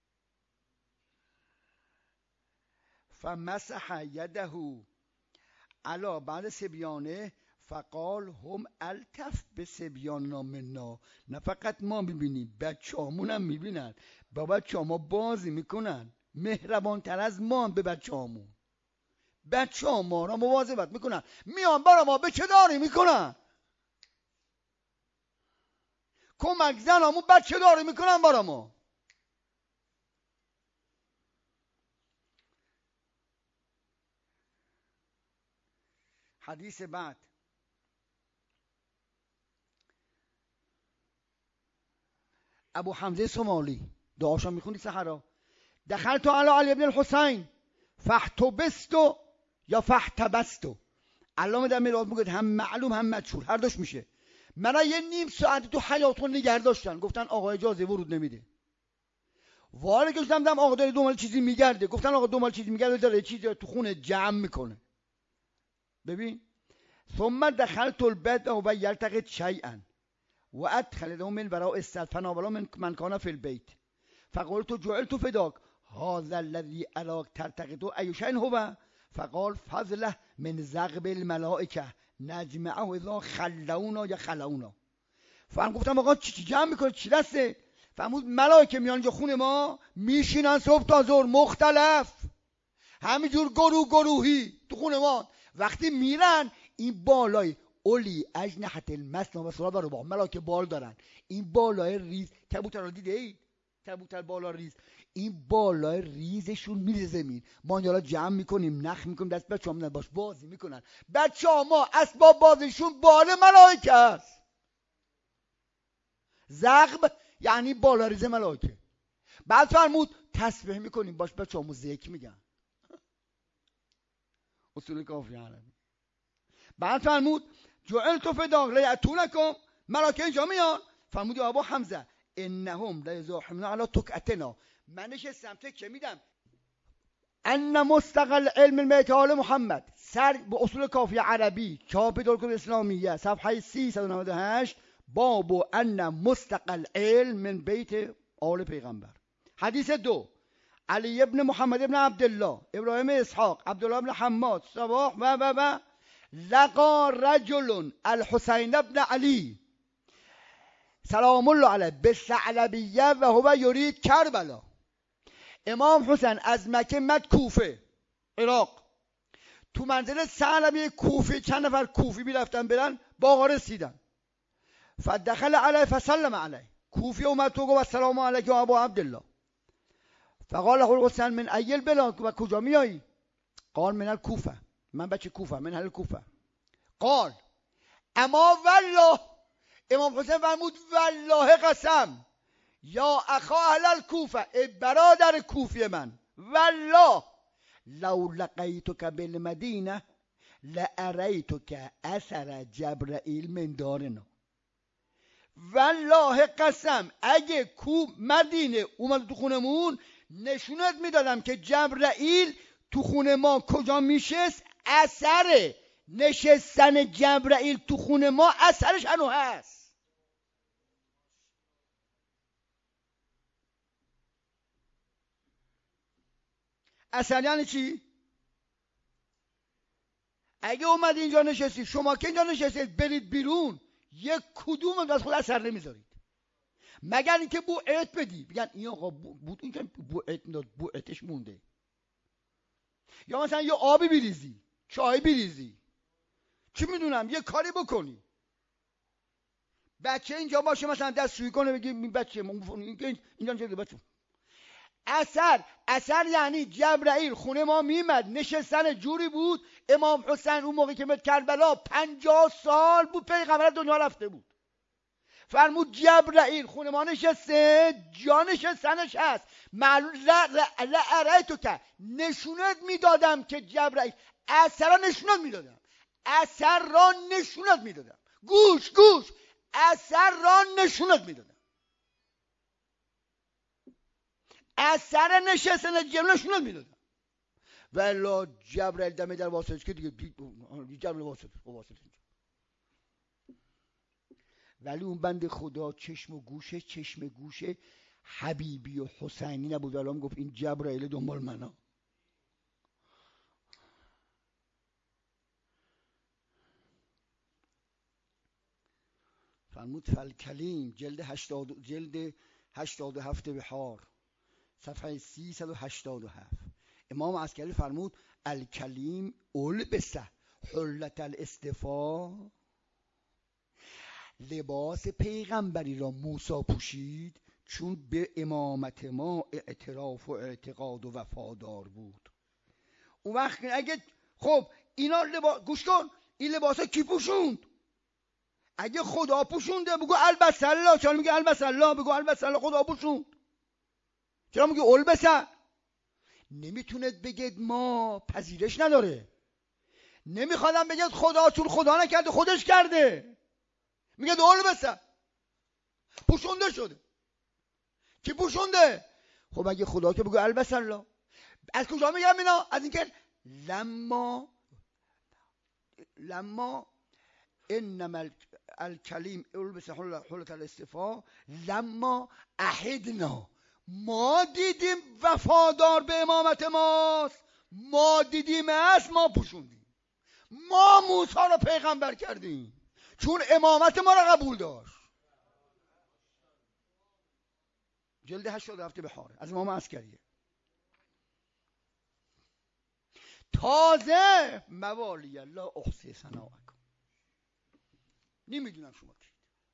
فمسح یده علی بعد سبیانه فقال هم التف به سبیاننا منا، نه فقط ما میبینیم، بچه همون هم میبینن، با بچه ما بازی میکنن، مهربان تر از ما هم به بچه همون، بچه هم ما را مواظبت میکنن، میان برا ما به چه داری میکنن، کمک زن همون بچه داری میکنن برا ما. حدیث بعد ابو حمزه سومالی دعاشا میخوندی سحرا. دخلت علی علی ابن الحسین فاحتبستو یا فاحتبستو، علامه در میراث میگه هم معلوم هم مجهول، هر دوش میشه. من یه نیم ساعت تو حیاطون نگه داشتن، گفتن آقا اجازه ورود نمیده. وارد که شدم دیدم آقا داره دنبال چیزی میگرده، گفتن آقا دنبال چیزی میگرده، داره چیزی تو خونه جمع میکنه. ببین ثم دخلت البيت و يلتقط شيئا وادخل من وراء السد فناولا من كان في البيت فقلت جعلت فداك هذا الذي اراك تلتقط اي شيء هو فقال فضله من زغب الملائكه نجمعه اذا خلونا یا خلونا. فهم گفتم آقا چی جمع میکنه، چی دسته؟ فرمود ملائکه میان اینجا خونه ما میشینن صبح تا ظهر مختلف، همینجور گروهی تو خونه ما. وقتی میرن این بالای اولی اجنحه المثنی و ثلاث و رباع، ملائکه بال دارن، این بالای ریز کبوتر رو دیده اید؟ کبوتر بالا ریز، این بالای ریزشون میره زمین، ما اینجا جمع میکنیم، نخ میکنیم، دست بچه‌ها باش بازی میکنن. بچه‌ها ما اسباب بازیشون بال ملائکه است. زغب یعنی بالا ریز ملائکه. بعد فرمود تسبیح میکنیم باش، بچه‌ها ذکر میگن. اصول کافی عربی. بعد فرمود جعلت فداک لیأتونکم، ملائکه اینجا میان. فرمود ابو حمزه انهم لیزاحمون علی تکعتنا، من نشستم تکه میدم ان مستقل علم المعتال محمد، سر به اصول کافی عربی چاپ دارالکتب اسلامیه صفحه 398 باب ان مستقل علم من بیت آل پیغمبر. حدیث 2 علی ابن محمد ابن عبدالله ابراهیم اسحاق عبدالله ابن حماد صباح و لقا رجل الحسین ابن علی سلام الله علیه به ثعلبیه و هو یرید کربلا. امام حسین از مکه مد کوفه عراق، تو منزل ثعلبیه کوفه چند نفر کوفی میرفتن برن، با آقا رسیدن. فدخل علیه فسلم علیه، کوفی اومد تو گفت السلام علیکم ابو عبدالله. فقال له الحسین من ای البلاد، و کجا میایی؟ قال من الکوفه، من بچه کوفه، من اهل کوفه. قال اما والله، امام حسین فرمود والله قسم، یا اخا اهل الکوفه، ای برادر کوفی من، والله لو لقیتک بالمدینه لاریتک اثر جبرائیل من دارنا. والله قسم اگه مدینه اومد تو خونمون نشونت میدادم که جبرائیل تو خونه ما کجا میشست، اثر نشستن جبرائیل تو خونه ما اثرش هنو هست. اثر یعنی چی؟ اگه اومد اینجا نشستید، شما که اینجا نشستید برید بیرون، یک کدوم از خود اثر نمیذارید مگر اینکه بوعت بدی، بگن این آقا بود این که بوعت میداد، بوعتش مونده. یا مثلا یه آبی بریزی، چای بریزی، چی میدونم یه کاری بکنی، بچه اینجا باشه مثلا دستشویی کنه بگی بچه اینجا نشسته بچه. اثر یعنی جبرائیل خونه ما میمد نشستن جوری بود. امام حسین اون موقع که به کربلا 50 سال بود پیغمبر دنیا رفته بود، فرمود جبرائیل خونه ما نشسته، جا نشستنش هست. لعرایتو که نشونت میدادم که جبرائیل اثر را نشونت میدادم، اثر را نشونت میدادم، گوش اثر را نشونت میدادم، اثر نشستن جبرائیل نشونت میدادم. ولی جبرائیل دمه در واسطش که دیگه جبرائیل واسطش. ولی اون بند خدا چشم گوش حبیبی و حسینی نبود، ولی هم گفت این جبرائیل دنبال منا. فرمود فالکلیم جلد 87 بحار صفحه 387 امام عسکری فرمود الکلیم البسه حلت الاصطفا، لباس پیغمبری را موسی پوشید چون به امامت ما اعتراف و اعتقاد و وفادار بود. اون وقت اگه خب اینا گوش کن، این لباسا کی پوشوند؟ اگه خدا پوشونده بگو البس الله. چرا میگه البس الله؟ بگو البس الله، خدا پوشوند. چرا میگه البسه؟ نمیتونید بگید ما، پذیرش نداره. نمیخوادم بگید خدا، چون خدا نکرده خودش کرده. میگه البسه، پوشونده شده. کی پوشونده؟ خب اگه خدا که بگو البس الله. از کجا میگم اینا؟ از اینکه لما انما الکلیم البس حلت الاستفا لما احدنا، ما دیدیم وفادار به امامت ماست، ما دیدیم است، ما پوشوندیم، ما موسی رو پیغمبر کردیم چون امامت ما رو قبول داشت. جلد 87 بحاره از امام عسکریه. تازه موالی الله احسی ثناءکم، نمیدونم شما کی.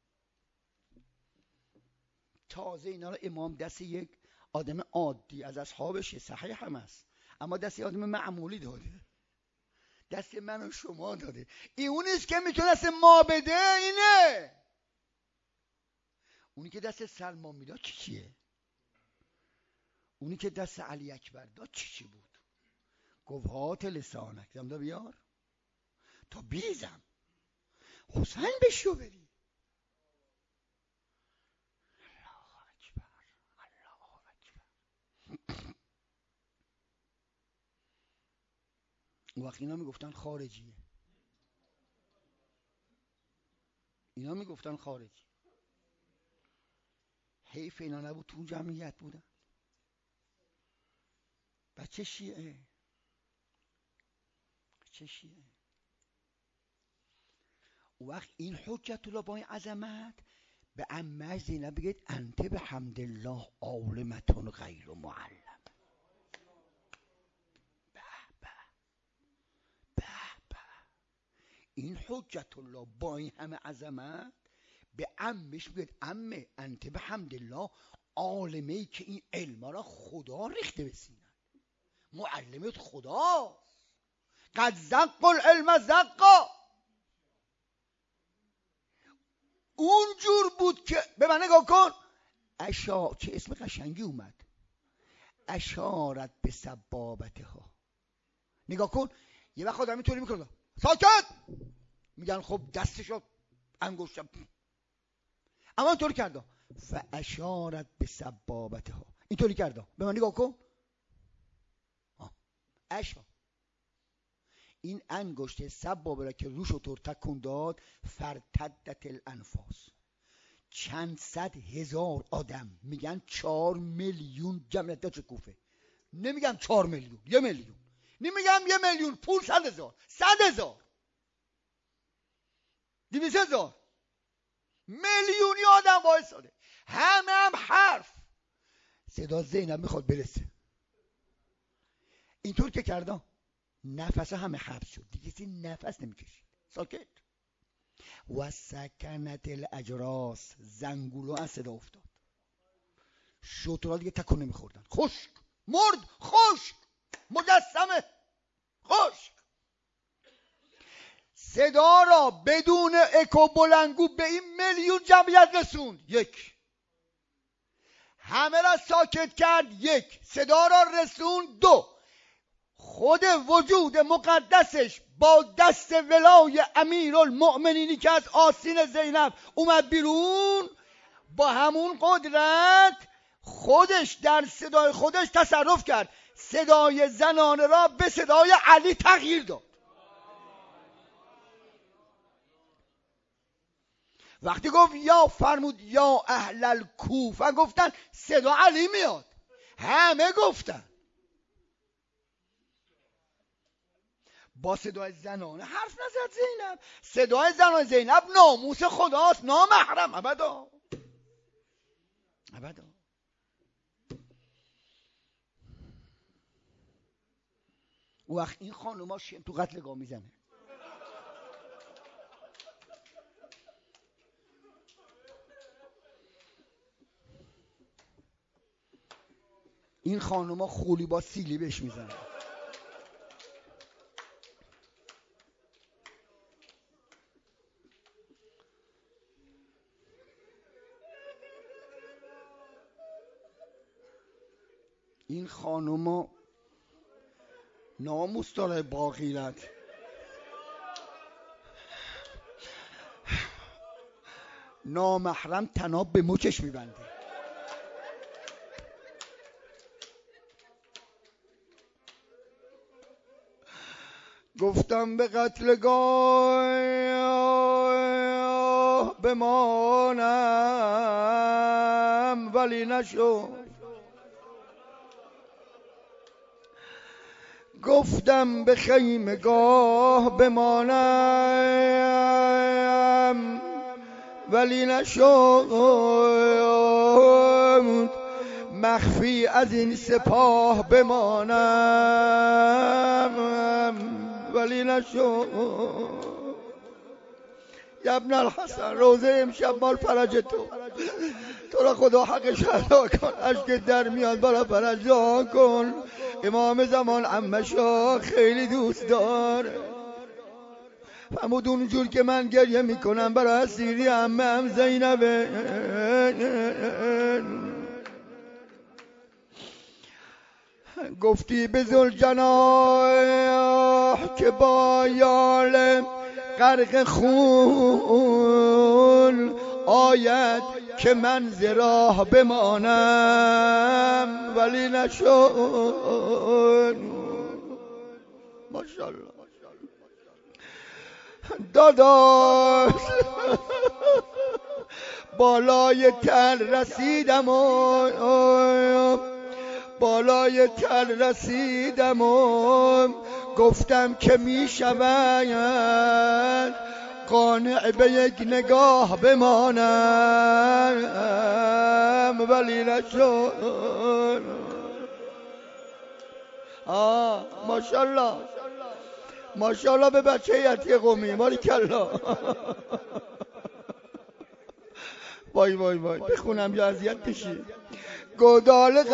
تازه اینا رو امام دست یک آدم عادی از اصحابش، صحیح هم است، اما دست یک آدم معمولی داده، دست من و شما داده. این اونیست که میتونست ما بده، اینه. اونی که دست سلمان میداد چیه؟ اونی که دست علی اکبر داد چی بود؟ گفت هات لسانک، دمدا بیار تا بیزم حسین بشو بری. الله اکبر، الله اکبر. اون وقت اینا میگفتن خارجیه، اینا میگفتن خارجی. حیف اینا نبود تو جمعیت بودن. بچه شیعه، بچه شیعه. اون وقت این حجت الله با این عظمت به عمه زینب بگید انت به حمد الله عالمتون غیر معلم. این حجت الله با این همه عظمت به عمش بگید عمه انت به حمد الله عالمه ای که این علم را خدا ریخته به سینه، معلمت خدا. قد زق العلم زقا. اونجور بود که به من نگاه کن، چه اسم قشنگی اومد، اشارت به سبابته ها. نگاه کن، یه وقت آدم اینطوری میکنه ساکت، میگن خب دستشو انگشتم، اما اینطوری کرده فاشارت به سبابته ها، اینطوری کرده. به من نگاه کن، اشا این انگشت سبابه را که روشو طور تکون داد، فرتدت الانفاس. چند صد هزار آدم، میگن 4 میلیون جمعیت کوفه، نمیگم 4 میلیون، 1 میلیون، نمیگم 1 میلیون، 500,000، 100,000، 200,000 میلیونی آدم وایساده، همه هم حرف. صدا زینب میخواد برسه، اینطور که کردم نفس همه حبس شد، دیگه کسی نفس نمیکشید، ساکت. و سکنت الاجراس، زنگولو از صدا افتاد، شترها دیگه تکون نمیخوردن، خشک، مرد، خشک، مجسمه، خشک. صدا را بدون اکو بلنگو به این میلیون جمعیت رسوند، یک. همه را ساکت کرد، یک. صدا را رسوند، دو. خود وجود مقدسش با دست ولای امیرالمؤمنینی که از آستین زینب اومد بیرون، با همون قدرت خودش در صدای خودش تصرف کرد، صدای زنانه را به صدای علی تغییر داد. وقتی گفت یا فرمود یا اهل الکوفه، گفتن صدا علی میاد، همه گفتن. با صدای زنانه حرف نزد زینب، صدای زنانه زینب ناموس خداست، نامحرم، ابدا ابدا. وقت این خانوما شیم تو قتلگاه میزنه، این خانوما خولی با سیلی بهش میزنه. این خانوما ناموس داره با غیرت. نامحرم تناب به مچش میبنده. گفتم به قتلگاه بمانم ولی نشد. گفتم به خیمگاه بمانم ولی نشد. مخفی از این سپاه بمانم ولی نشد. یا ابن الحسن روزه امشب مال فرج تو را خدا حقش ادا کن. اشک در میاد برا فرج دعا کن. امام زمان عمشا خیلی دوست داره. فرمود اونجور که من گریه میکنم برای اسیری عمم زینبه. گفتی به ذوالجناح که با یال غرق خون آید که من ز راه بمانم ولی نشد. ماشاءالله داداش بالای تل رسیدم بالای تل رسیدم گفتم که می شود قانع به یک نگاه بمانم ولی نشد. ماشاءالله ماشاءالله به بچه یتی قومی باریکلا. وای وای وای بخونم یا اذیت بشی. گودال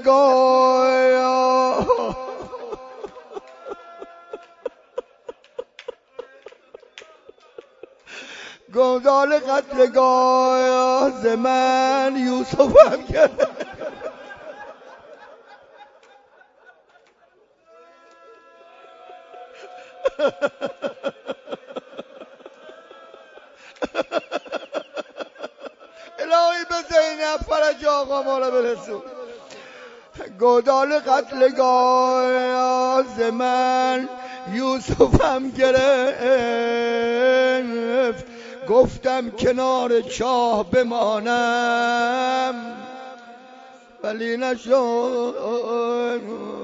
قتلگاه گودال قتلگاه ز من یوسفم کرد. الهی به زینب فرج آقا ما را برسون. گودال قتلگاه ز من یوسفم گرفت گفتم کنار چاه بمانم ولی نشد.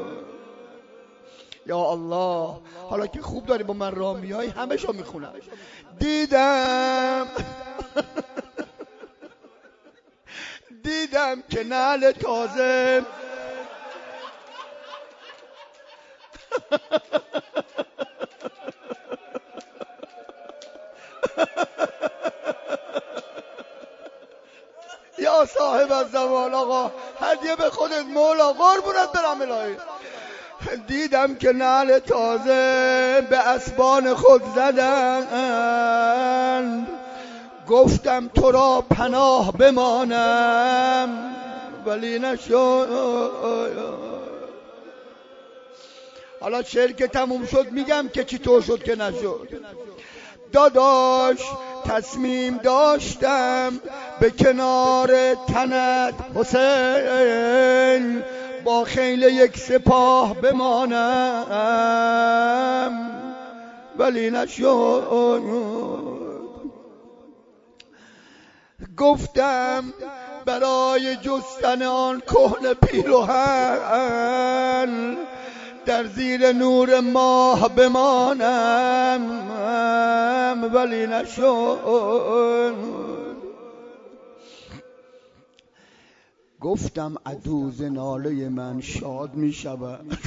یا الله حالا که خوب داری با من راه میای همه شو میخونم. دیدم که نعل تازه یا صاحب الزمان آقا هدیه به خودت مولا قربونت برم الهی. دیدم که نعل تازه به اسبان خود زدند گفتم تو را پناه بمانم ولی نشد. حالا شعر که تموم شد میگم که چطور شد که نشد. داداش تصمیم داشتم به کنار تنت حسین با خیل یک سپاه بمانم ولی نشد. گفتم برای جستن آن کهنه پیراهن در زیر نور ماه بمانم ولی نشد. گفتم عدو ز ناله من شاد می شود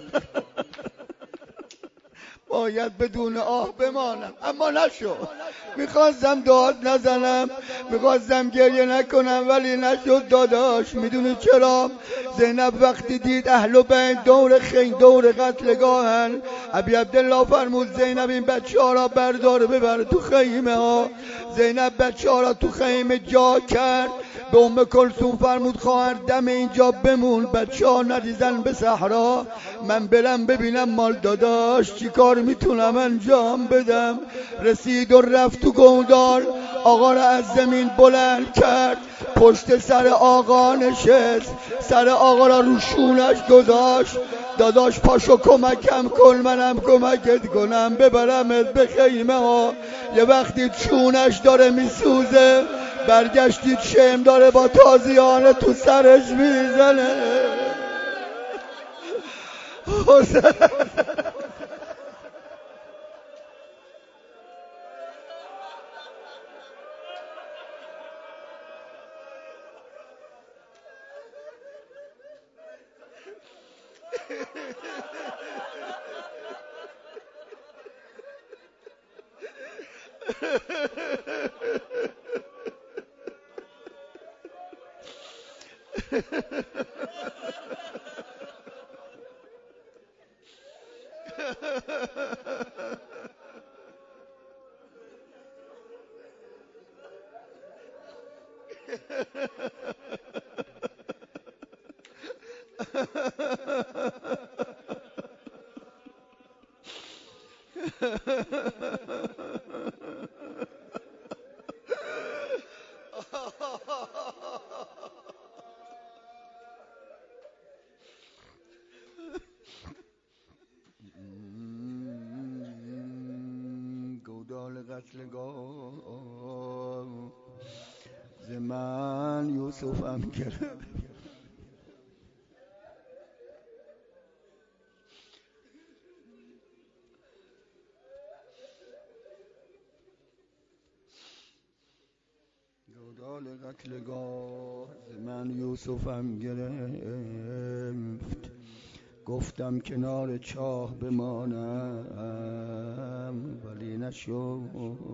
باید بدون آه بمانم اما نشد. میخواستم داد نزنم میخواستم گریه نکنم ولی نشد. داداش میدونی چرا؟ زینب وقتی دید اهل بیت دور قتلگاهن ابی عبدالله فرمود زینب این بچه ها را بردار ببر تو خیمه ها. زینب بچه ها را تو خیمه جا کرد به ام کلثوم فرمود خواهر دم اینجا بمون، بچه ها نریزن به صحرا، من برم ببینم مال داداش چی کار میتونم انجام بدم. رسید و رفت تو گودال، آقا را از زمین بلند کرد، پشت سر آقا نشست، سر آقا را رو شونش گذاشت. داداش پاشو کمکم کن، منم کمکت کنم ببرمت به خیمه ها. یه وقتی چونش داره میسوزه، برگشتید شم داره با تازیانه تو سرش میزنه. گودال قتلگاه ز من یوسفم گرفت. گودال قتلگاه ز من یوسفم گرفت، گفتم کنار چاه بمانم ولی نشد.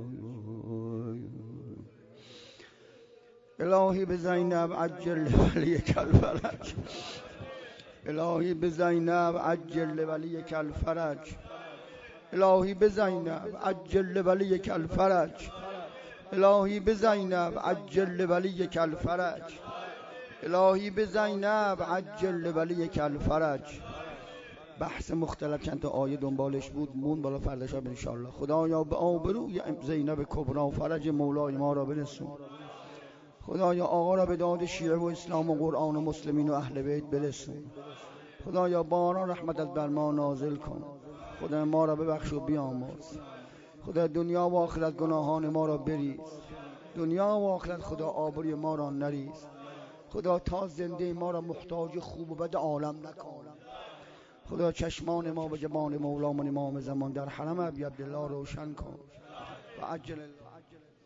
الهی به زینب عجل ولیک الفرج، الهی به زینب عجل ولیک الفرج، الهی به زینب عجل ولیک الفرج، الهی به زینب عجل ولیک الفرج، الهی به زینب عجل ولیک الفرج. بحث مختلف چند تا آیه دنبالش بود، مون بالا فردا شب ان شاء الله. خدایا به آبروی زینب کبرا فرج مولای ما را برسون. خدایا آقا را به داد شیعه و اسلام و قرآن و مسلمین و اهل بیت برسون. خدایا باران رحمتت بر ما نازل کن. خدا ما را ببخش و بیامرز. خدا دنیا و آخرت گناهان ما را بریز، دنیا و آخرت خدا آبروی ما را نریز. خدا تا زنده ما را محتاج خوب و بد عالم نکن. خدا چشمان ما به جبان مولامون امام زمان در حرم ابی عبدالله روشن کن و عجل